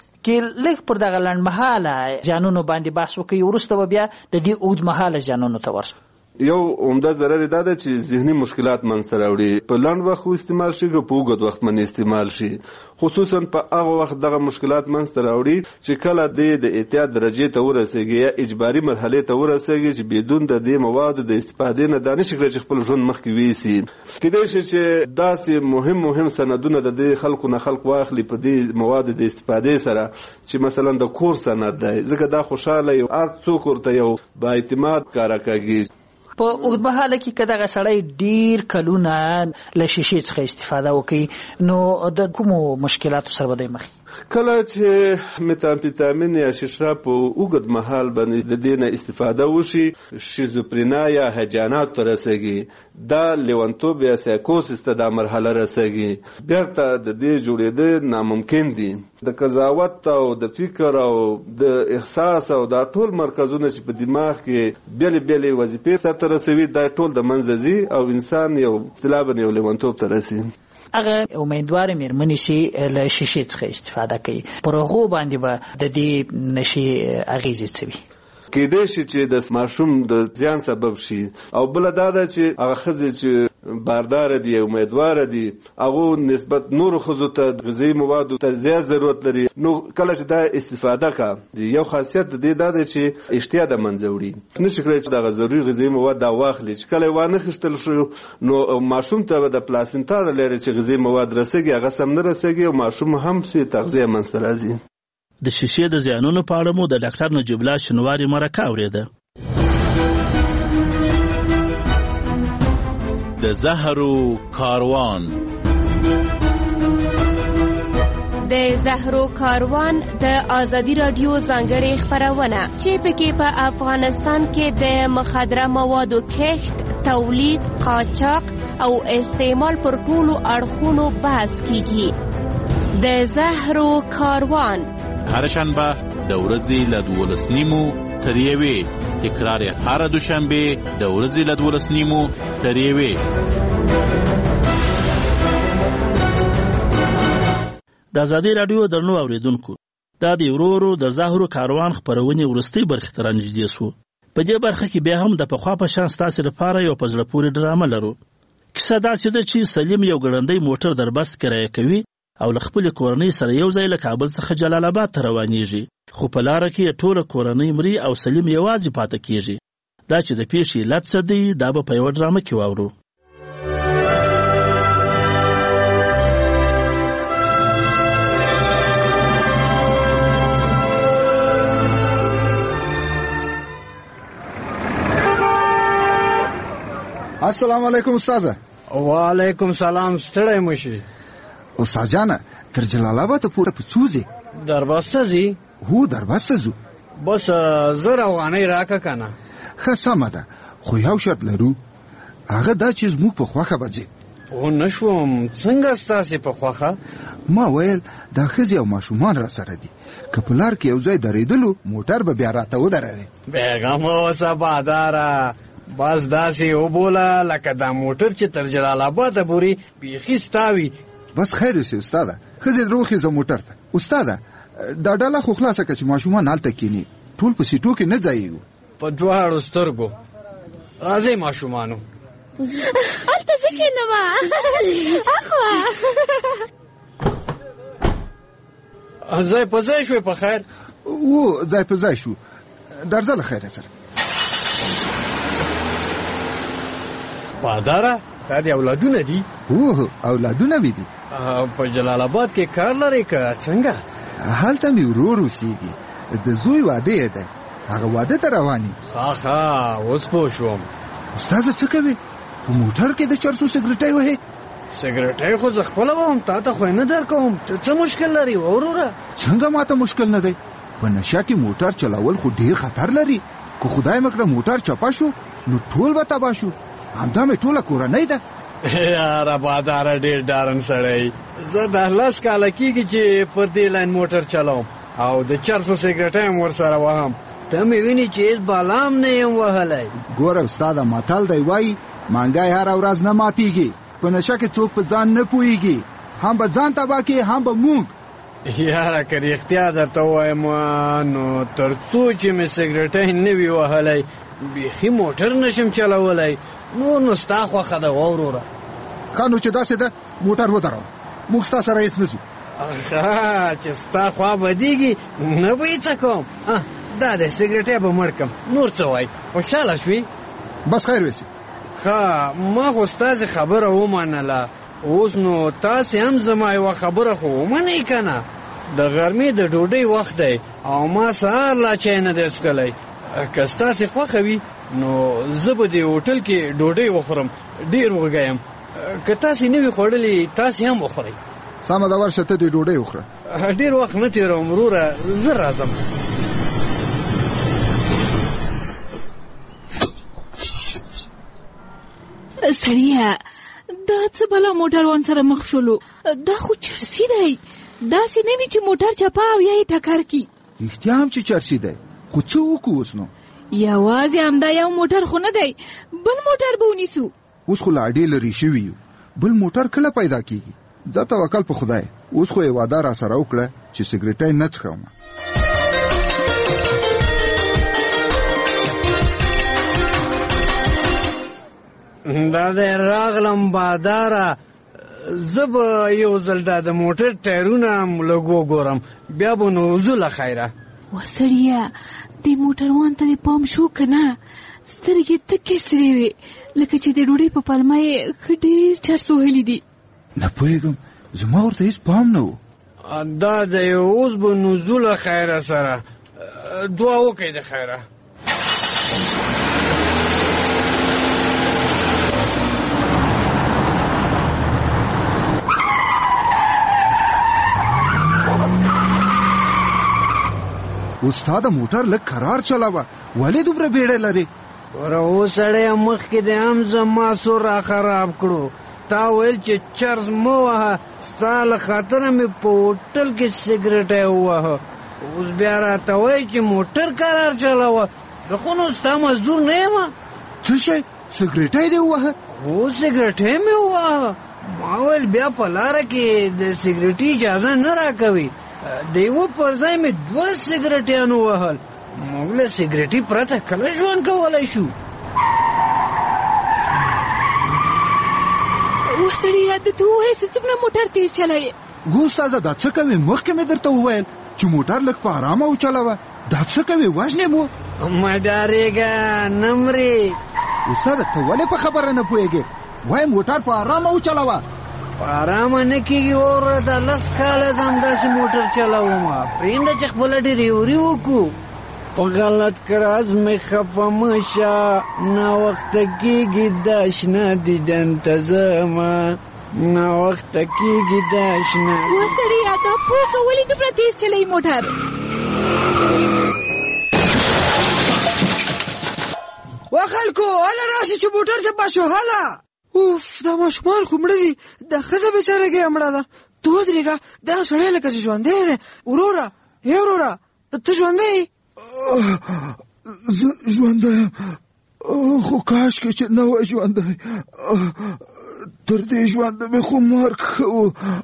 کې لږ پر دغه لنډمهاله جانونو باندې بحث وکړي وروسته به بیا د دې اوږدمهاله جانونو ته ورسو. یو عمده ضرر دا ده چې ذهني مشکلات منځته راوړي. په لنډ وخت استعمال شي که په اوږد وخت باندې استعمال شي. خصوصا په هغه وخت دغه مشکلات منځته راوړي چې کله د د اعتیاد درجې ته ورسېږي یا اجباري مرحلې ته ورسېږي چې بدون د دې موادو د استفادې نه دا نشي کړی چې خپل ژوند مخکې ویسي. کیدای شي چې داسې مهم مهم سندونه د دې خلکو نه خلک واخلي په دې موادو د استفادې سره چې مثلا د کور سند دی ځکه دا خوشحاله یو هر څوک ورته یو با اعتماد کاره کوي. په اوږدمهاله کې که دغه سړی ډیر کلونه له شیشې څخه استفاده وکړي نو د کومو مشکلاتو سره به دی مخ؟ کله چې متامفیتامین یا شیشه په اوږد مهال باندې د دې نه استفاده وشي شیزوفرینیا یا هیجانات ته رسېږي. دا لیونتوب یا سایکوسیس ته دا مرحله رسېږي. بیرته د دې جوړېدل ناممکن دي. د قضاوت او د فکر او د احساس او دا ټول مرکزونه چې په دماغ کې بیلې بیلې وظیفې سرته رسوي دا ټول د منځه ځي او انسان یو اختلافاً یو لیونتوب ته رسي. هغه امیدوار مېرمنې چې له شیشې څخه استفاده کوي پر هغو باندې به د دې نشي اغېزې څه وي؟ کېدای شي چې د ماشوم د زیان سبب شي او بله دا ده چې هغه ښځې چې بارداره دي امیدواره دي هغو نسبت نورو ښځو ته غذایي موادو ته زیات ضرورت لري. نو کله چې دا استفاده کا یو خاصیت د دې دا دی چې اشتها د منځه وړي. نشي کړی چې دغه ضروري غذایي مواد دا واخلي چې کله یې وانه خیشتل شو نو ماشوم ته د پلاسینتا د لارې چې غذایي مواد رسېږي هغه سم نه رسېږي او ماشوم هم سوی تغذیه منځته راځي. د شیشې د زیانونو په اړه مو د ډاکټر نجیب الله شنواري مرکه اورېده. د زهرو کاروان د زهرو کاروان د ازادي رادیو ځانګړې خپرونه چې پکې په افغانستان کې د مخدره موادو کښت، تولید، قاچاق او استعمال پر ټولو اړخونو بحث کیږي. د زهرو کاروان هر شنبه د ورځې له دولس نیمو تر یوې، تکرار یې هره دوشنبه د ورځې له دولس نیمو تر یوې. د ازادي رادیو درنو اوریدونکو دا د ورورو د زهرو کاروان خپرونې ورستۍ برخې ته رانږدې سو. په دې برخه کې بیا هم د پخوا په شان ستاسې لپاره یو په زړه پورې ډرامه لرو. کیسه داسې ده چې سلیم یو ګړندی موټر در بست کرایه کوي او له خپلې کورنۍ سره یو ځای له کابل څخه جلال آباد ته روانېږي. خو په لاره کې ټوله کورنۍ مري او سلیم یوازې پاتې کېږي. دا چې د پیښې علت څه دی دا به په یوه ډرامه کې واورو. السلام علیکم استاده. وعلیکم سلام. ستړی مشي استاد جانه تر جلال آباد پورته په څوځي؟ دربسته ځي. هو دربسته ځو. بس زر افغانۍ راکه کنه. ښه سمه ده خو یو شرط لرو هغه دا چې زموږ په خوښه به ځي. او نشوم څنګه ستاسې په خوښه؟ ما ویل دا ښځې او ماشومان را سره دي که په لار کې یو ځای درېدلو موټر به بیا راته ودروي. بیغم اوسه باداره بس داسې وبوله لکه دا موټر چې تر جلال آباده پورې بیخي ستا وي. بس خیر اوسې استاده. ښځې دروخېزه موټر ته. استاده دا ډاله خو خلاصه که چې ماشومان هلته کښېني ټول په سیټو کې نه ځایېږو. په دواړو سترګو. راځئ ماشومانو. هلته زه کښېنمه اخوا. ځای په ځای شوې په خیر؟ و ځای په ځای شو. درځه له خیره سره. باداره تا دې اولادونه دي؟ اوه اولادونه مې دي. په جلال آباد کې کار لرې که څنګه؟ هلته مې ورور اوسېږي د زوی واده یې دی هغه واده ته روان یي. ښه ښه اوس پوه شوم. استاده څه کوې په موټر کې د چرسو سګرټۍ وهې؟ سګرټۍ خو زه خپله وم تا ته خو یې نه درکوم. ته څه مشکل لري وروره؟ څنګه ماته مشکل نه دی؟ په نشه کې موټر چلول خو ډېر خطر لري. که خدای مکړه موټر چپه شو نو ټول به تباه شو. همدا مې ټوله کورنۍ ده. یاره باداره ډېر ډارن سړی. زه د لس کاله کېږي چې پر دې لاین موټر چلوم او د چرسو سګرټۍ هم ورسره وهم. ته مې ویني چې هېڅ بالا هم نه یم وهلی. ګوره استاده متل دی وایي مانګی هره ورځ نه ماتېږي. په نشه کې څوک په ځان نه پوهېږي. هم به ځان تباه کړي هم به موږ. یاره که رښتیا درته ووایم نو تر څو چې مې سګرټۍ نه وي وهلی بیخي موټر نشم چلولی. نور نو ستا خوښه ده وروره. ښه نو چې داسې ده موټر ودروه موږ ستا سره هېڅ نه ځو. ښه چې ستا خوا بدېږي نه به یې څه کوم. دا دی سګرټۍ به مړ کړم. نور څه وایي خوشحاله شوې؟ بس خیر ویسي. ښه ما خو ستاسې خبره ومنله. اوس نو تاسې هم زما یوه خبره خو ومنئ که نه. د غرمې د ډوډۍ وخت دی او ما سهار لا چای نه دی څښلی. که ستاسې خوښه وي نو زه به دې هوټل کې ډوډۍ وخورم. ډېر وږی یم. که تاسې نه وي خوړلې تاسې هم وخورئ. سمه ده ورشه ته دې ډوډۍ وخوره. ډېر وخت نه تېروم وروره زه راځم. سړیه دا څه بلا موټروان سره مخ شولو؟ دا خو چرسي دی. داسې نه وي چې موټر چپه او یا یې ټکر کي. رښتیا هم چې چرسي دی خو څه وکړو اوس نو؟ یوازې همدا یو موټر خو نه دی بل موټر به ونیسو. اوس خو لا اډې لرې شوي یو. بل موټر کله پیدا کېږي؟ ځه توکل په خدای. اوس خو یې واده را سره وکړه چې سګرټۍ نه څښم. دا دی راغلم باداره. زه به یو ځل دا د موټر ټایرونه هم لږ وګورم بیا به نو وځو له خیره. وسړیه دې موټروان ته دې پام شو که نه؟ سترګې تکې سرې وې لکه چې د ډوډۍ په پلمه یې ښه ډېر چرس وهلي دي. نه پوهېږم زما ورته هېڅ پام نه و. دا دی اوس به نو ځو له خیره سره. دعا وکړئ د خیره. استاد موټر لږ کرار چلاوه ولې دومره بیړه لري؟ وره اوس سړی مخکې دې هم زما سور را خراب کړو. تا ویل چې چرس مه وهه ستا له خاطره مې په هوټل کې سګرټۍ ووهه. اوس بیا راته وایي چې موټر کرار چلاوه. زه خو نو ستا مزدور نه یم. څه شی سګرټۍ دې ووهه؟ هو سګرټۍ مې ووهه. ما ویل بیا په لاره کې د سګرټۍ اجازه نه راکوي. د یوه پر ځای مې دوه سګرټیانو وهل. موږ له سګرټي پرته کله ژوند کولی شو؟ وسړیه د ته ووایې چې څومره موټر تیز چلوې؟ هو استاده دا څه کوې؟ مخکې مې درته وویل چې موټر لږ په ارامه وچلوه. دا څه کوې وژنې مو؟ مه ډارېږه نه مرې. استاده ته ولې په خبره نه پوهېږې؟ وایي موټر په ارامه وچلوه. په ارامه نه کېږي وروره. دا لس کاله زه همداسې موټر چلوم. پرېږده چې خپله ډریوري وکړو. په غلط کراز مې خفه مشه ناوخته کېږي دا شنه دیدن ته ځمه ناوخته کېږي دا شنه وسړیه دا پوکه ولې دومره تیز چلوي موټر وا خلکو هله راشي چې موټر چپه شو هله اوف دا ماشومان خو مړه دي دا ښځه بېچاره ګیه مړه ده ته ودرېږه دغه سړی لکه چې ژوندی دی وروره ای وروره ته ژوندی زه ژوندی یم خو کاشکې چې نه وای ژوندی تر دې ژونده مې خو مرګ ښه و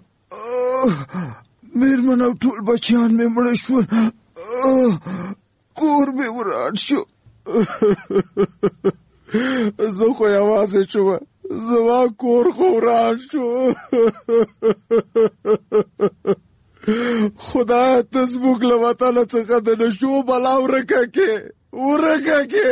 مېرمن او ټول بچیان مې مړه شول کور مې وران شو زه خو یوازې شومه زما کور خو وران شو خدایه ته زموږ له وطنه څخه د نشو بلا ورکه کې ورکه کې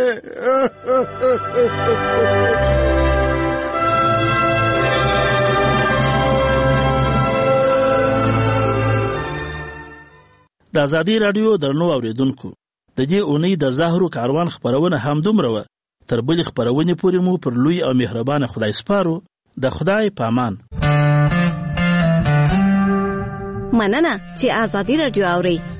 د ازادي راډیو درنو اوریدونکو د دې اونۍ د زهرو کاروان خبرونه همدومره وه تر بلې خبرونې پورې مو پر لوی او مهربانه خدای سپارو د خدای پامان مننه چې ازادي راډیو اورئ